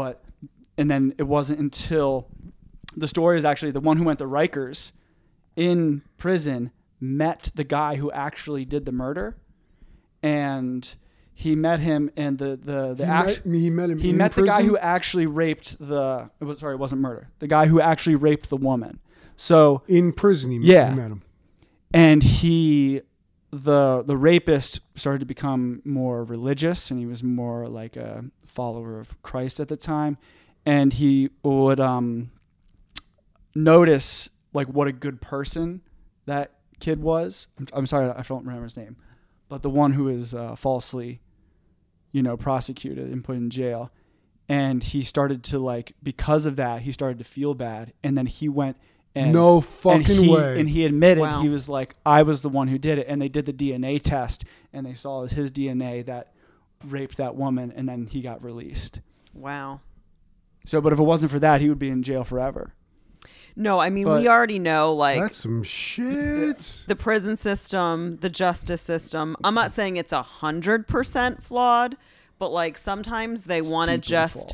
And then it wasn't until the story is actually the one who went to Rikers in prison met the guy who actually did the murder. And he met him, and he met the guy who actually raped it wasn't murder. The guy who actually raped the woman. So in prison, he met him. And the rapist started to become more religious, and he was more like a follower of Christ at the time. And he would notice like what a good person that kid was. I'm sorry, I don't remember his name, but the one who is falsely, you know, prosecuted and put in jail. And he started to like, because of that, he started to feel bad. And then he went and no fucking way. And he admitted, he was like, I was the one who did it. And they did the DNA test, and they saw it was his DNA that raped that woman. And then he got released. Wow. So, but if it wasn't for that, he would be in jail forever. No, I mean, we already know, like, that's some shit. The prison system, the justice system. I'm not saying it's 100% flawed, but like sometimes they want to just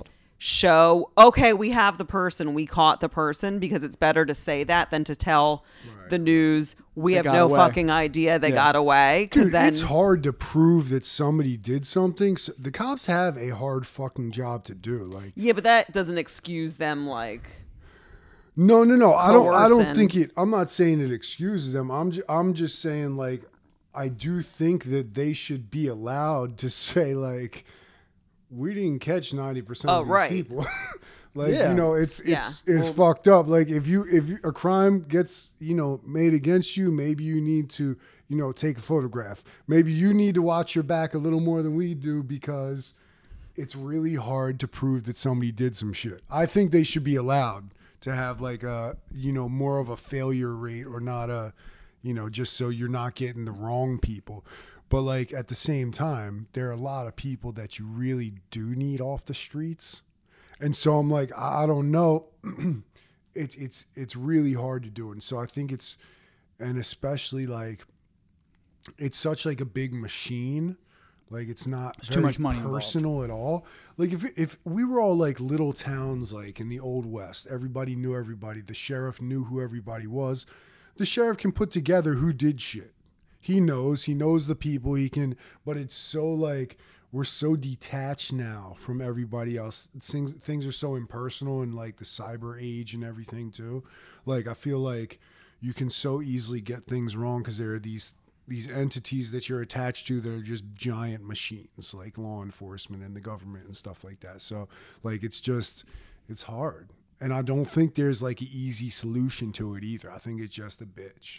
show, okay, we have the person, we caught the person, because it's better to say that than to tell the news we have no fucking idea they got away. Dude, then it's hard to prove that somebody did something. So the cops have a hard fucking job to do. Like, yeah, but that doesn't excuse them. Like, no. I don't think it. I'm not saying it excuses them. I'm just saying, like, I do think that they should be allowed to say, like, we didn't catch 90% of these people. Like, you know, it's fucked up. Like, if a crime gets, you know, made against you, maybe you need to, you know, take a photograph. Maybe you need to watch your back a little more than we do, because it's really hard to prove that somebody did some shit. I think they should be allowed to have, like, a, you know, more of a failure rate, or not a, you know, just so you're not getting the wrong people. But, like, at the same time, there are a lot of people that you really do need off the streets. And so I'm like, I don't know. It's really hard to do. And so I think it's, and especially, like, it's such, like, a big machine. Like, it's not too much money personal at all. Like, if we were all like little towns, like in the Old West, everybody knew everybody. The sheriff knew who everybody was. The sheriff can put together who did shit. He knows the people. He can, but it's so, like, we're so detached now from everybody else. Things are so impersonal, and, like, the cyber age and everything too. Like, I feel like you can so easily get things wrong because there are these entities that you're attached to that are just giant machines, like law enforcement and the government and stuff like that. So, like, it's hard. And I don't think there's, like, an easy solution to it either. I think it's just a bitch.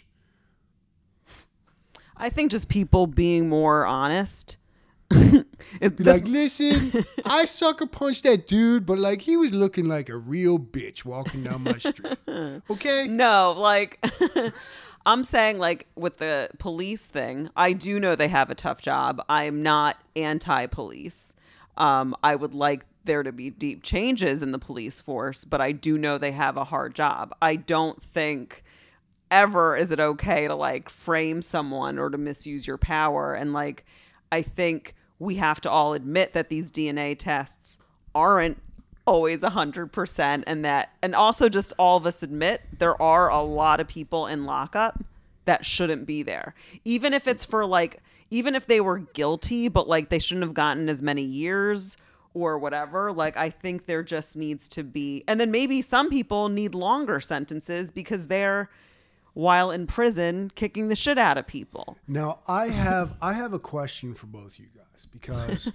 I think just people being more honest. Like, listen, I sucker punched that dude, but, like, he was looking like a real bitch walking down my street. Okay? No, like, I'm saying, like, with the police thing, I do know they have a tough job. I'm not anti-police. I would like there to be deep changes in the police force, but I do know they have a hard job. I don't think ever is it okay to, like, frame someone or to misuse your power. And, like, I think we have to all admit that these DNA tests aren't always 100%, and also just all of us admit there are a lot of people in lockup that shouldn't be there. Even if it's for, like, even if they were guilty, but, like, they shouldn't have gotten as many years or whatever. Like, I think there just needs to be, and then maybe some people need longer sentences because they're, while in prison, kicking the shit out of people. Now, I have a question for both you guys, because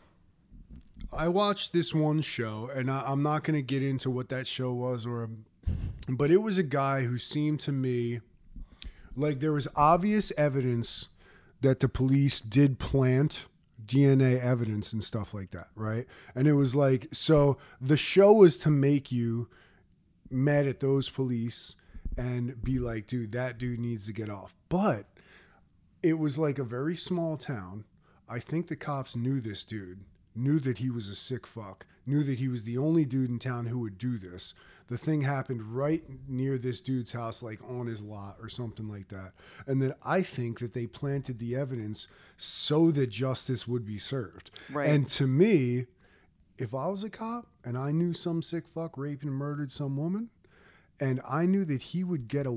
I watched this one show, and I'm not going to get into what that show was, but it was a guy who seemed to me like there was obvious evidence that the police did plant DNA evidence and stuff like that, right? And it was like, so the show was to make you mad at those police and be like, dude, that dude needs to get off. But it was like a very small town. I think the cops knew this dude, knew that he was a sick fuck, knew that he was the only dude in town who would do this. The thing happened right near this dude's house, like on his lot or something like that. And then I think that they planted the evidence so that justice would be served. Right. And to me, if I was a cop and I knew some sick fuck raped and murdered some woman, and I knew that he would get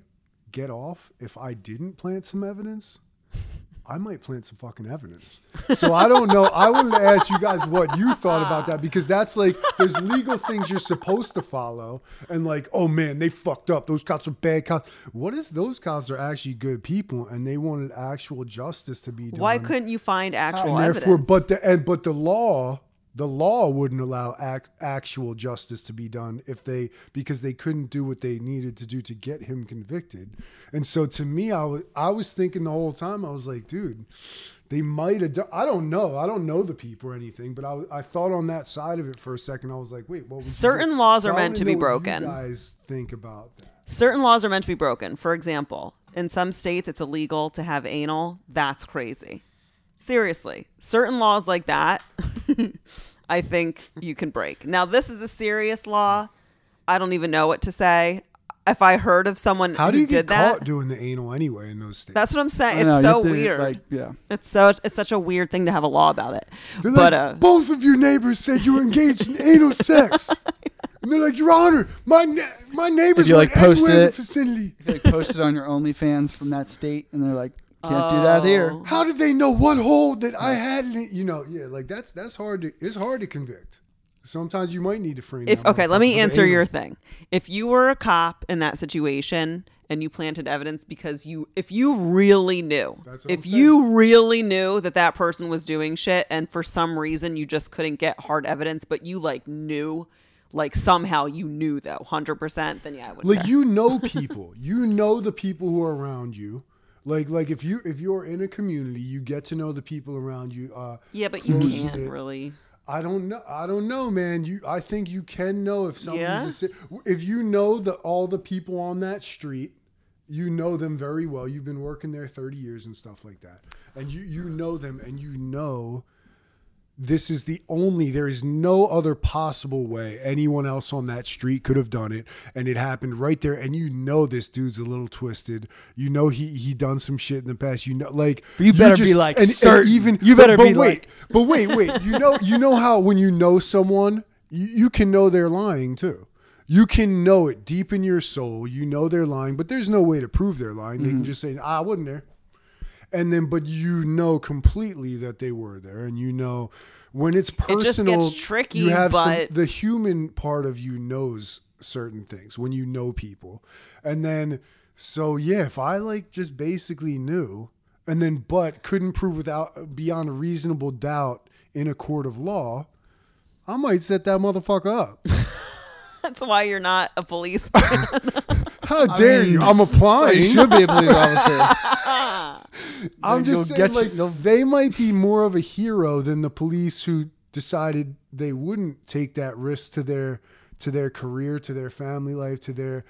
off if I didn't plant some evidence, I might plant some fucking evidence. So I don't know. I wanted to ask you guys what you thought about that, because that's like, there's legal things you're supposed to follow. And like, oh man, they fucked up. Those cops are bad cops. What if those cops are actually good people and they wanted actual justice to be done? Why couldn't you find actual evidence? But the law wouldn't allow actual justice to be done because they couldn't do what they needed to do to get him convicted. And so to me, I was thinking the whole time, I was like, dude, they might have done, I don't know the people or anything, but I thought on that side of it for a second. I was like, wait, what? Certain laws are meant to be broken. What do you guys think about that? Certain laws are meant to be broken. For example, in some states, it's illegal to have anal. That's crazy. Seriously, certain laws like that, I think you can break. Now, this is a serious law. I don't even know what to say. if I heard of someone How do who you get did that, caught doing the anal anyway in those states? that's what I'm saying. I know, It's you so have to, weird. Like, yeah. It's such a weird thing to have a law about it. They're But like, both of your neighbors said you were engaged in anal sex. And they're like, Your Honor, my neighbors Did you, like, were post everywhere in the it? vicinity. If you like posted on your OnlyFans from that state, and they're like, can't do that here. How did they know what hole that I had in it? You know, yeah, like that's hard it's hard to convict. Sometimes you might need to frame that Okay, let me motherfucker answer with your anal. thing. If you were a cop in that situation and you planted evidence because if you really knew, That's what if I'm you really knew that person was doing shit and for some reason you just couldn't get hard evidence, but you like knew, like somehow you knew though, 100%, then yeah, I would Like care. you know people. You know the people who are around you. Like if you're in a community, you get to know the people around you. Yeah, but you close can't knit. really. I don't know, man. I think you can know if someone's Yeah? if you know all the people on that street, you know them very well. You've been working there 30 years and stuff like that. And you know them and you know this is there is no other possible way anyone else on that street could have done it. And it happened right there. And you know this dude's a little twisted. You know he done some shit in the past. You know, like But you better be like certain. You better be like. But wait. You know how when you know someone, you can know they're lying too. You can know it deep in your soul. You know they're lying, but there's no way to prove they're lying. They can just say, I wasn't there. And then, but you know completely that they were there. And you know, when it's personal, It just gets tricky, you have but the human part of you knows certain things when you know people. And then, so yeah, if I like just basically knew and then, but couldn't prove beyond a reasonable doubt in a court of law, I might set that motherfucker up. That's why you're not a policeman. How dare you? I'm applying. You should be a police officer. I'm You'll just saying, get like, they might be more of a hero than the police who decided they wouldn't take that risk to their career, to their family life,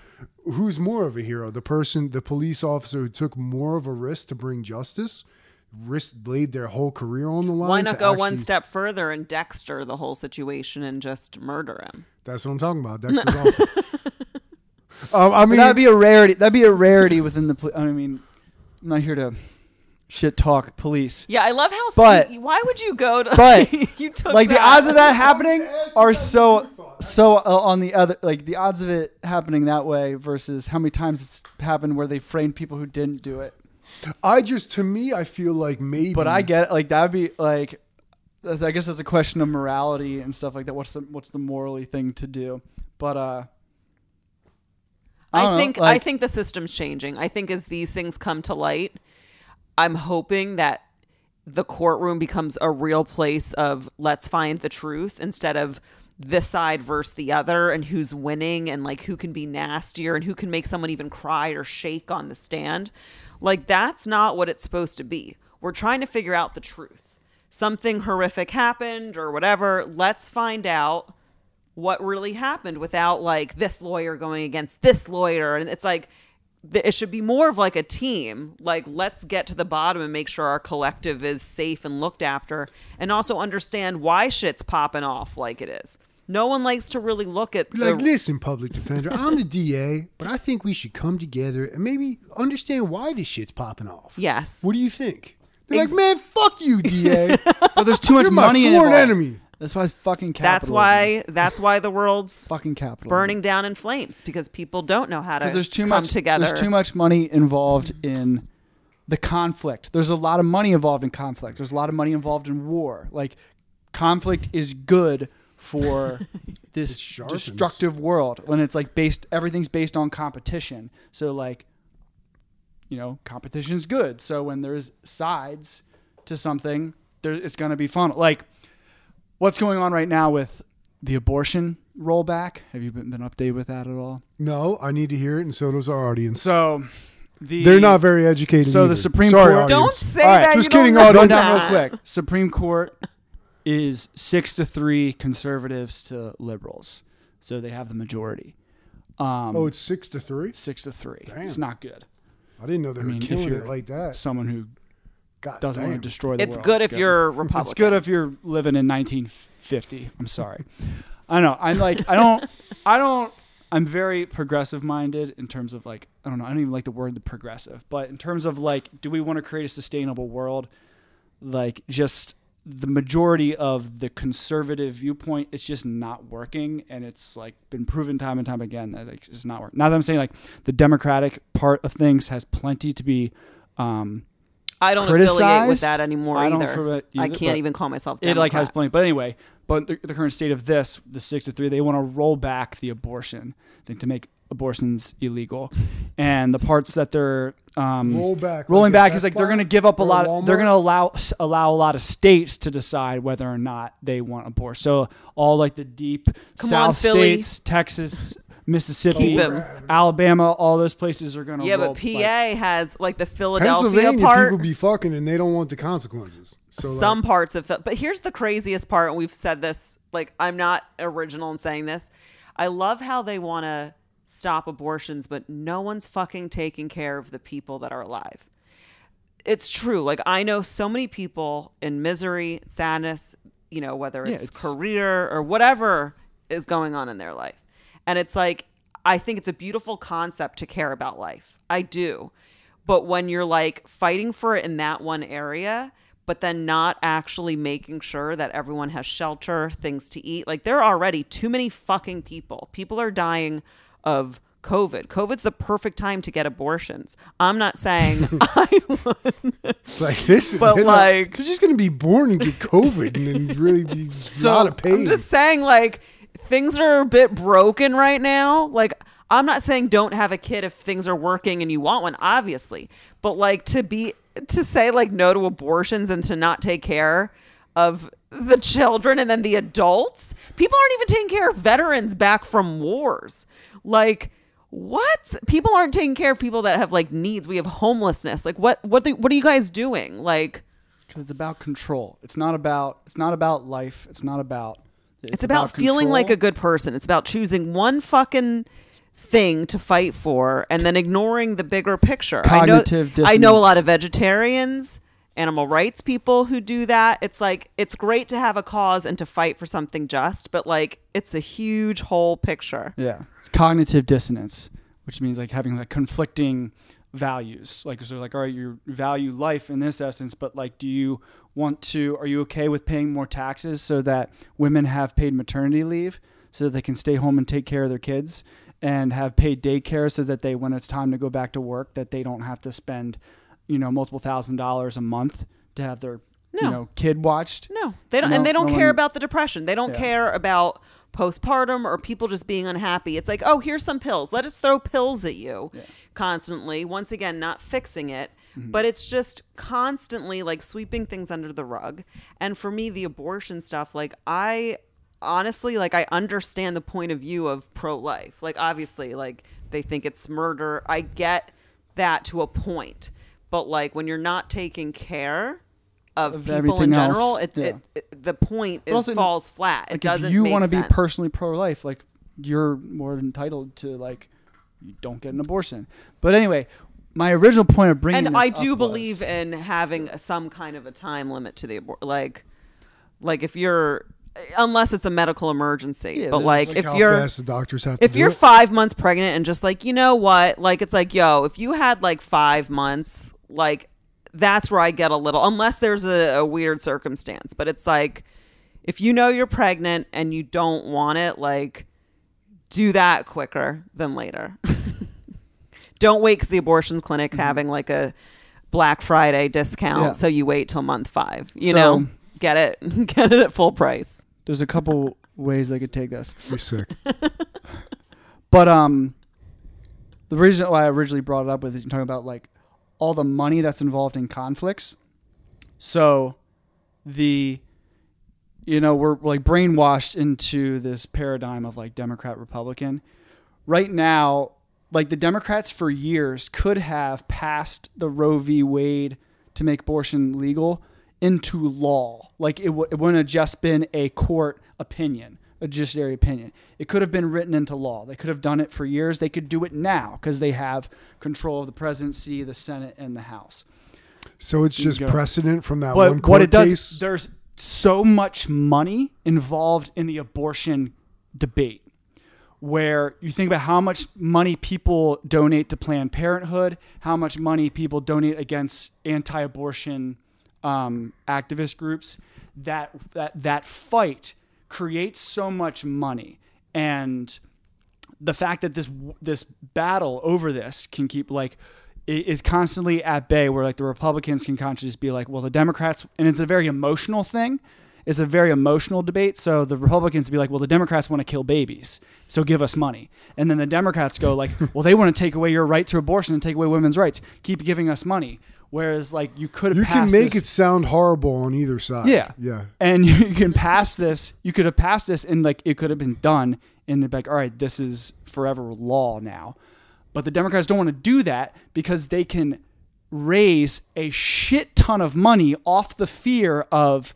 who's more of a hero? The police officer who took more of a risk to bring justice, laid their whole career on the line. Why not go one step further and Dexter the whole situation and just murder him? That's what I'm talking about. Dexter's awesome. I mean, that'd be a rarity. That'd be a rarity within the. I mean, I'm not here to shit talk police. Yeah, I love how. But- why would you go to? But you took like the that. odds of that happening are so on the other, like the odds of it happening that way versus how many times it's happened where they framed people who didn't do it. to me, I feel like maybe. But I get it. Like that would be like, I guess that's a question of morality and stuff like that. What's the morally thing to do? But I think the system's changing. I think as these things come to light, I'm hoping that the courtroom becomes a real place of let's find the truth instead of this side versus the other and who's winning and like who can be nastier and who can make someone even cry or shake on the stand. Like that's not what it's supposed to be. We're trying to figure out the truth. Something horrific happened or whatever. Let's find out what really happened without like this lawyer going against this lawyer. And it's like, it should be more of like a team. Like, let's get to the bottom and make sure our collective is safe and looked after and also understand why shit's popping off like it is. No one likes to really look at listen, public defender, I'm the DA, but I think we should come together and maybe understand why this shit's popping off. Yes. What do you think? They're like, man, fuck you, DA. but there's too much You're my money sworn involved. enemy. That's why it's fucking capitalism. That's why the world's fucking capitalism. burning down in flames because people don't know how to there's too come much together. There's too much money involved in the conflict. There's a lot of money involved in conflict. There's a lot of money involved in war. Like conflict is good for this destructive world when it's like everything's based on competition. So like, competition is good. So when there's sides to something, it's going to be fun. Like what's going on right now with the abortion rollback? Have you been updated with that at all? No, I need to hear it, and so does our audience. So they're not very educated. So either. the Supreme Sorry, Court. audience. Don't say All right, that. just you don't kidding, know audience. Run down that. real quick. Supreme Court is 6-3 conservatives to liberals, so they have the majority. It's 6-3. 6-3. Damn. It's not good. I didn't know they were if killing you're it like that. someone who God doesn't want to damn. destroy the It's world. good if you're Republican. It's good if you're living in 1950. I'm sorry. I know. I'm like I don't I'm very progressive minded in terms of like, I don't know, I don't even like the word the progressive, but in terms of like, do we want to create a sustainable world? Like just the majority of the conservative viewpoint, it's just not working. And it's like been proven time and time again that like, it's not working. Not that I'm saying like the Democratic part of things has plenty to be, I don't affiliate with that anymore either. I can't even call myself Democrat. It like has plenty. But anyway, but the current state of this, the 6-3, they want to roll back the abortion thing to make abortions illegal. And the parts that they're rolling back is like they're going to give up a lot. They're going to allow a lot of states to decide whether or not they want abortion. So all like the deep South states, Texas, Mississippi, Alabama, all those places are going to roll. But PA has like the Philadelphia Pennsylvania part. People be fucking and they don't want the consequences. So some parts of it. But here's the craziest part, and we've said this, like I'm not original in saying this. I love how they want to stop abortions, but no one's fucking taking care of the people that are alive. It's true. Like I know so many people in misery, sadness, you know, whether it's career or whatever is going on in their life. And it's like, I think it's a beautiful concept to care about life. I do. But when you're like fighting for it in that one area, but then not actually making sure that everyone has shelter, things to eat, like there are already too many fucking people. People are dying of COVID. COVID's the perfect time to get abortions. I'm not saying I would. Like this, but like you're just going to be born and get COVID and then really be not a pain. I'm just saying like, things are a bit broken right now. Like, I'm not saying don't have a kid if things are working and you want one, obviously. But like to say like no to abortions and to not take care of the children and then the adults. People aren't even taking care of veterans back from wars. Like, what? People aren't taking care of people that have like needs. We have homelessness. Like, what are you guys doing? Like, because it's about control. It's not about life. It's about feeling like a good person. It's about choosing one fucking thing to fight for and then ignoring the bigger picture. Cognitive dissonance. I know a lot of vegetarians, animal rights people who do that. It's like, it's great to have a cause and to fight for something just, but like, it's a huge whole picture. Yeah. It's cognitive dissonance, which means like having like conflicting values. Like, so like, all right, you value life in this essence, but like, are you okay with paying more taxes so that women have paid maternity leave so that they can stay home and take care of their kids and have paid daycare so that when it's time to go back to work, that they don't have to spend, multiple $1,000s a month to have their, kid watched? No, they don't. And they don't care about the depression. They don't care about postpartum or people just being unhappy. It's like, oh, here's some pills. Let us throw pills at you constantly. Once again, not fixing it. But it's just constantly like sweeping things under the rug. And for me, the abortion stuff, like I honestly, like I understand the point of view of pro-life. Like obviously, like they think it's murder. I get that to a point. But like when you're not taking care of people in general, the point falls flat. It doesn't make sense. If you want to be personally pro-life, like you're more entitled to like, you don't get an abortion. But anyway, my original point of bringing this up, and I do believe in having some kind of a time limit to the abortion, like if you're, unless it's a medical emergency, but like if you're, the doctors have if you're 5 months pregnant and just like, you know what, like it's like, yo, if you had like 5 months, like that's where I get a little, unless there's a weird circumstance, but it's like, if you know you're pregnant and you don't want it, like do that quicker than later. Don't wait because the abortions clinic having like a Black Friday discount, so you wait till month 5. You know, get it at full price. There's a couple ways I could take this. You're sick. But the reason why I originally brought it up with is you're talking about like all the money that's involved in conflicts. So we're like brainwashed into this paradigm of like Democrat, Republican. Right now, like the Democrats for years could have passed the Roe v. Wade to make abortion legal into law. Like it wouldn't have just been a court opinion, a judiciary opinion. It could have been written into law. They could have done it for years. They could do it now because they have control of the presidency, the Senate, and the House. So it's just precedent from that one court case? There's so much money involved in the abortion debate. where you think about how much money people donate to Planned Parenthood, how much money people donate against anti-abortion activist groups, that fight creates so much money. And the fact that this battle over this can keep is constantly at bay, where the Republicans can consciously just be well, the Democrats, and it's a very emotional thing. It's a very emotional debate. So the Republicans be well, the Democrats want to kill babies, so give us money. And then the Democrats go well, they want to take away your right to abortion and take away women's rights. Keep giving us money. Whereas you could have passed can make it sound horrible on either side. Yeah. Yeah. And you can pass this. You could have passed this and it could have been done and all right, this is forever law now. But the Democrats don't want to do that because they can raise a shit ton of money off the fear of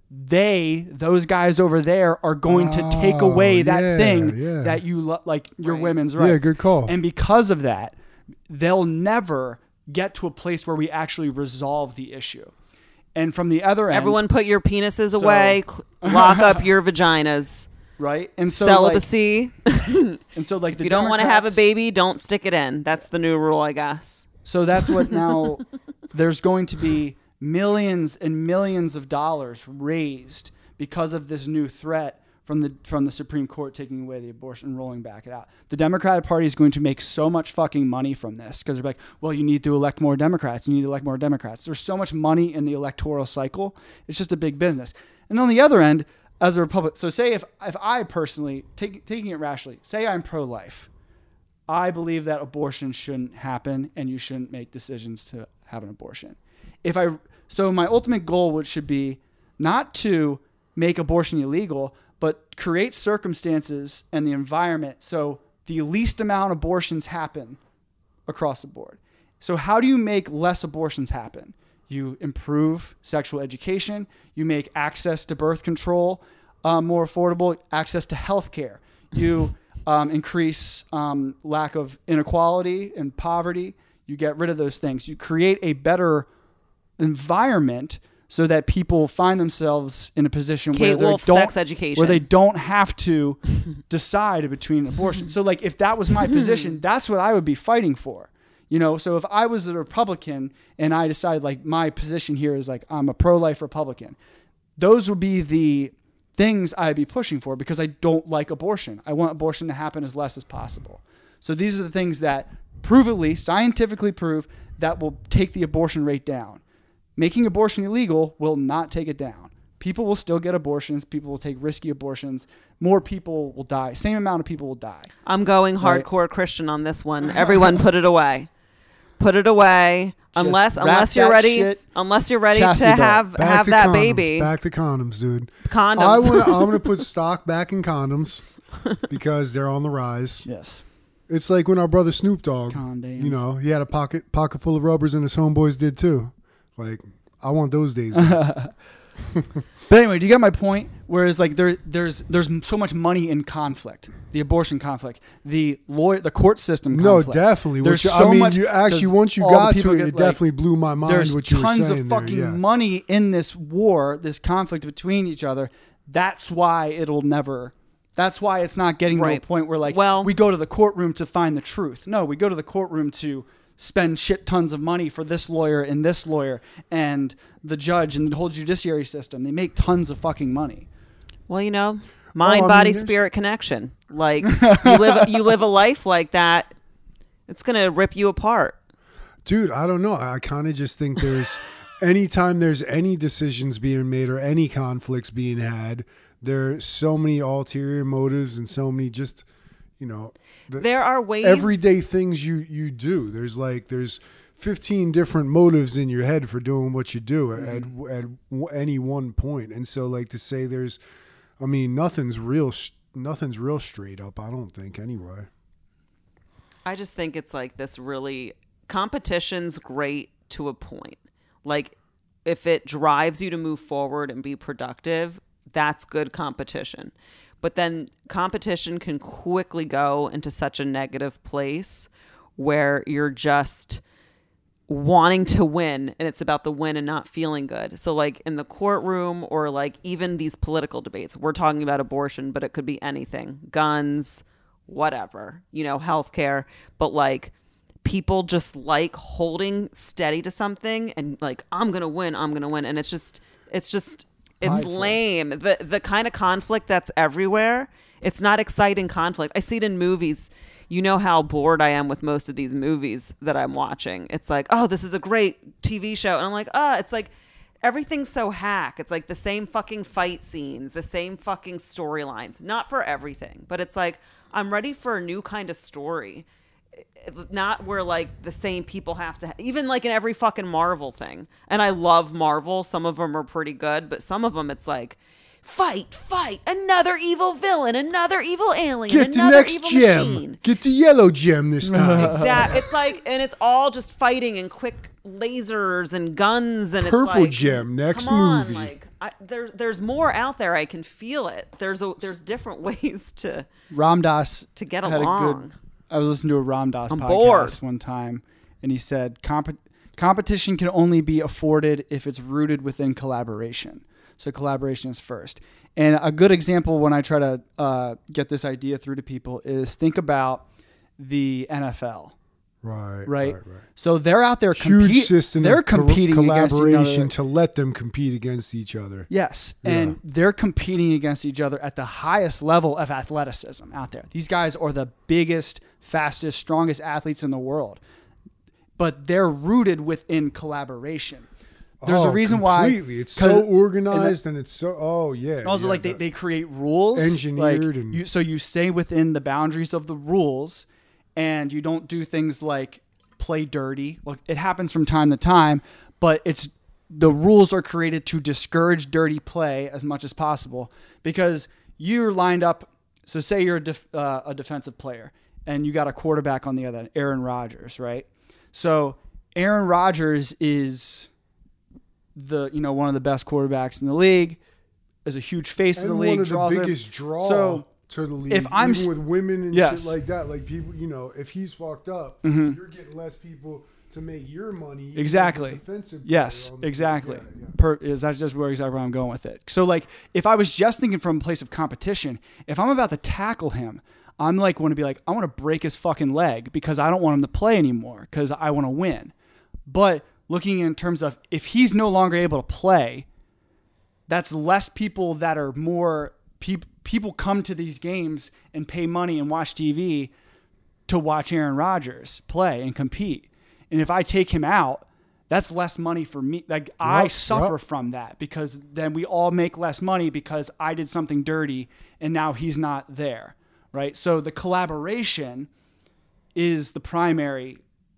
those guys over there are going to take away that thing that you your women's rights. Yeah, good call. And because of that, they'll never get to a place where we actually resolve the issue. And from the other end, everyone put your penises away, lock up your vaginas. Right? And so celibacy. And so if you don't want to have a baby, don't stick it in. That's the new rule, I guess. So that's what now there's going to be millions and millions of dollars raised because of this new threat from the Supreme Court taking away the abortion and rolling back it out. The Democratic Party is going to make so much fucking money from this because they're well, you need to elect more Democrats. You need to elect more Democrats. There's so much money in the electoral cycle. It's just a big business. And on the other end, as a Republican, so say if I personally, taking it rationally, say I'm pro-life, I believe that abortion shouldn't happen and you shouldn't make decisions to have an abortion. So my ultimate goal should be not to make abortion illegal, but create circumstances and the environment so the least amount of abortions happen across the board. So how do you make less abortions happen? You improve sexual education. You make access to birth control more affordable, access to health care. You increase lack of inequality and poverty. You get rid of those things. You create a better environment so that people find themselves in a position Kate where Wolf, sex education, where they don't have to decide between abortion. So if that was my position, that's what I would be fighting for. So if I was a Republican and I decided my position here is I'm a pro-life Republican, those would be the things I'd be pushing for because I don't like abortion. I want abortion to happen as less as possible. So these are the things that scientifically prove that will take the abortion rate down. Making abortion illegal will not take it down. People will still get abortions. People will take risky abortions. More people will die. Same amount of people will die. I'm going hardcore Christian on this one. Everyone put it away. Put it away. Unless you're ready to have that condoms. baby. Back to condoms, dude. Condoms. I'm gonna put stock back in condoms because they're on the rise. Yes. It's like when our brother Snoop Dogg, Condoms. he had a pocket full of rubbers and his homeboys did too. I want those days back. But anyway, do you get my point? Whereas there's so much money in conflict, the abortion conflict, the court system conflict. No, definitely. There's once you got to it, it definitely blew my mind. There's what you were tons saying of fucking money in this war, this conflict between each other. That's why that's why it's not getting to a point where we go to the courtroom to find the truth. No, we go to the courtroom to spend shit tons of money for this lawyer and the judge and the whole judiciary system. They make tons of fucking money. Well, mind, body, spirit connection. You live a life like that, it's going to rip you apart. Dude, I don't know. I kind of just think anytime there's any decisions being made or any conflicts being had, there's so many ulterior motives and so many just, there are ways, everyday things you do. There's 15 different motives in your head for doing what you do at any one point. And so to say nothing's real straight up, I don't think, anyway. I just think it's this really, competition's great to a point. If it drives you to move forward and be productive, that's good competition. But then competition can quickly go into such a negative place where you're just wanting to win and it's about the win and not feeling good. So in the courtroom or even these political debates, we're talking about abortion, but it could be anything, guns, whatever, healthcare, but like people just like holding steady to something and like, I'm going to win. And it's lame. The kind of conflict that's everywhere. It's not exciting conflict. I see it in movies. You know how bored I am with most of these movies that I'm watching. It's like, oh, this is a great TV show. And I'm like, it's like everything's so hack. It's like the same fucking fight scenes, the same fucking storylines. Not for everything, but it's like, I'm ready for a new kind of story. Not where like the same people have to, even like in every fucking Marvel thing. And I love Marvel. Some of them are pretty good, but some of them it's like, fight, another evil villain, another evil alien, get another the next evil gem. machine. Get the yellow gem this time. Exactly. It's like, and it's all just fighting and quick lasers and guns, and Purple it's like, gem, next come on, movie. like there's more out there. I can feel it. There's different ways to Ram Dass to get had along. I was listening to a Ram Dass I'm podcast bored. one time, and he said competition can only be afforded if it's rooted within collaboration. So collaboration is first. And a good example when I try to get this idea through to people is think about the NFL. Right. So they're out there huge system. They're of competing against each collaboration other. to let them compete against each other. Yes, Yeah. and they're competing against each other at the highest level of athleticism out there. These guys are the biggest, fastest, strongest athletes in the world, but they're rooted within collaboration. There's a reason completely. why It's so organized and it's so. Oh yeah. And also, yeah, like they create rules, engineered, like, and so you stay within the boundaries of the rules, and you don't do things like play dirty. Well, it happens from time to time, but the rules are created to discourage dirty play as much as possible because you're lined up. So say you're a defensive player and you got a quarterback on the other end, Aaron Rodgers, right? So Aaron Rodgers is one of the best quarterbacks in the league, is a huge face of the league, one of the biggest draw to the league. If I'm even with women and yes. shit like that, like people, if he's fucked up, Mm-hmm. you're getting less people to make your money. even Exactly. as a defensive Yes, player on the exactly. field. Yeah. That's just exactly where I'm going with it. So like, if I was just thinking from a place of competition, if I'm about to tackle him, I'm like, want to be like, I want to break his fucking leg because I don't want him to play anymore because I want to win. But looking in terms of if he's no longer able to play, that's less people that are more people come to these games and pay money and watch TV to watch Aaron Rodgers play and compete. And if I take him out, that's less money for me. Like I suffer from that because then we all make less money because I did something dirty and now he's not there, right? So the collaboration is the primary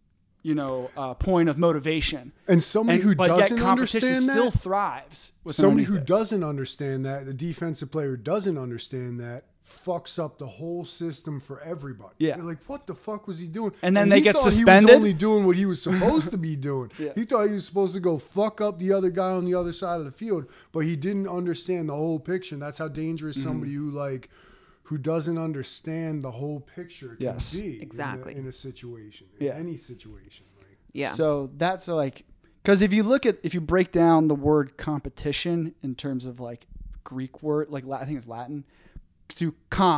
point of motivation. And somebody who but doesn't yet competition understand still that, thrives. somebody who doesn't understand that, the defensive player doesn't understand that, fucks up the whole system for everybody. Yeah. They're like, what the fuck was he doing? And then they get thought suspended? He was only doing what he was supposed to be doing. Yeah. He thought he was supposed to go fuck up the other guy on the other side of the field, but he didn't understand the whole picture. And that's how dangerous somebody who doesn't understand the whole picture can be exactly in a situation, any situation. Like. Yeah. So that's like, because if you break down the word competition in terms of like Greek word, like I think it's Latin, to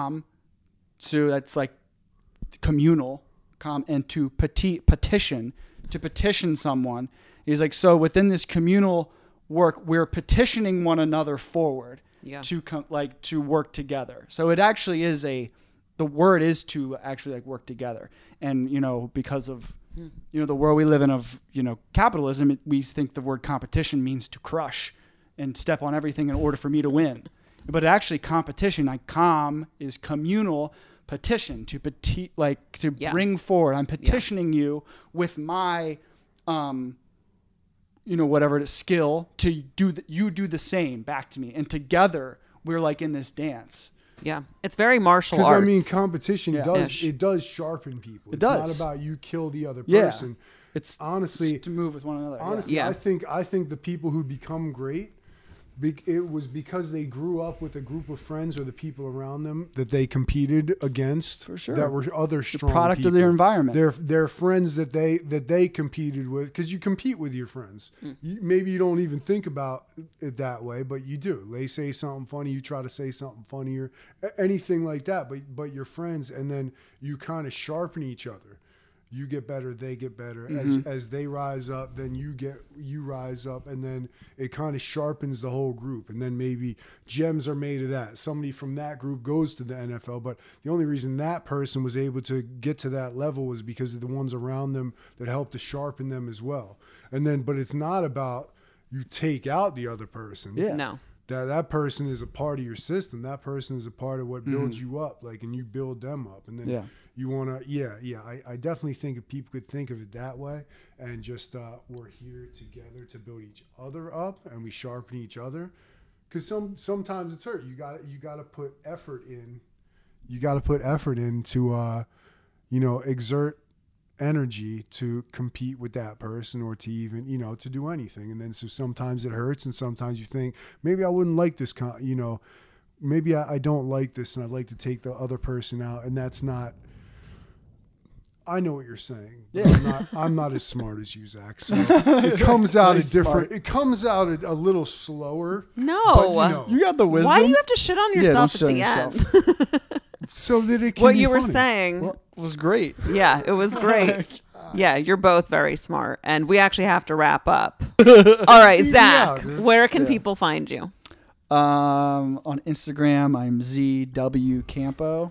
so that's like communal, and to petition, to petition someone. He's like, so within this communal work, we're petitioning one another forward. Yeah. To work together. So it actually is the word is to actually like work together. And, because of, the world we live in of, capitalism, we think the word competition means to crush and step on everything in order for me to win. But actually competition, like is communal petition to bring forward. I'm petitioning you with my, whatever it is, skill to do you do the same back to me, and together we're like in this dance. Yeah, it's very martial arts. Because I mean, competition does sharpen people. It's not about you kill the other person. It's honestly it's to move with one another. Honestly, I think the people who become great, it was because they grew up with a group of friends or the people around them that they competed against. For sure. That were other strong product people. of their environment. They're friends that they competed with, because you compete with your friends. Maybe you don't even think about it that way, but you do. They say something funny, you try to say something funnier, anything like that. But you're friends, and then you kind of sharpen each other. You get better, they get better. As they rise up, then you rise up, and then it kind of sharpens the whole group. And then maybe gems are made of that. Somebody from that group goes to the NFL, but the only reason that person was able to get to that level was because of the ones around them that helped to sharpen them as well. But it's not about you take out the other person. Yeah. No. That person is a part of your system. That person is a part of what builds you up, and you build them up. And then you want to, I definitely think if people could think of it that way, and just we're here together to build each other up, and we sharpen each other. Because sometimes it's hurt. You got to put effort in. You got to put effort in to, exert energy to compete with that person, or to even, to do anything. And then so sometimes it hurts, and sometimes you think, maybe I wouldn't like this, maybe I don't like this, and I'd like to take the other person out. And that's not, I know what you're saying. Yeah. I'm not as smart as you, Zach. So it comes out as different. It comes out a little slower. No. But, You got the wisdom. Why do you have to shit on yourself at the end? So that it can What be you were funny. saying. Well, it was great. Yeah, it was great. Yeah, you're both very smart. And we actually have to wrap up. All right, Zach, where can people find you? On Instagram, I'm ZW Campo.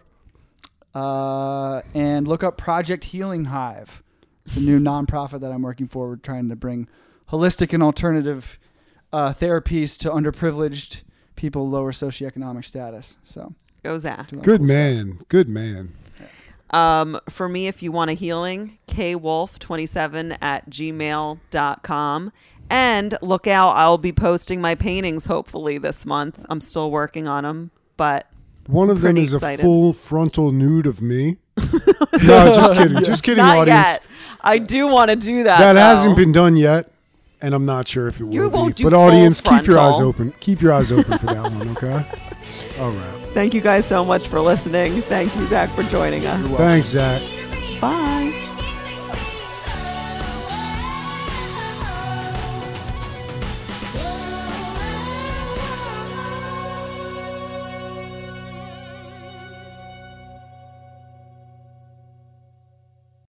And look up Project Healing Hive. It's a new nonprofit that I'm working for. We're trying to bring holistic and alternative therapies to underprivileged people, lower socioeconomic status. So Go Zach. Good man. Good man. For me, if you want a healing, kwolf27@gmail.com. And look out, I'll be posting my paintings hopefully this month. I'm still working on them, but one of them pretty is excited. a full frontal nude of me. No, just kidding. Just kidding, not audience. yet. I do want to do that. That though. hasn't been done yet, and I'm not sure if it will You be. won't do But full audience, keep your eyes frontal. open. Keep your eyes open for that one, okay? All right. Thank you guys so much for listening. Thank you, Zach, for joining us. Thanks, Zach. Bye.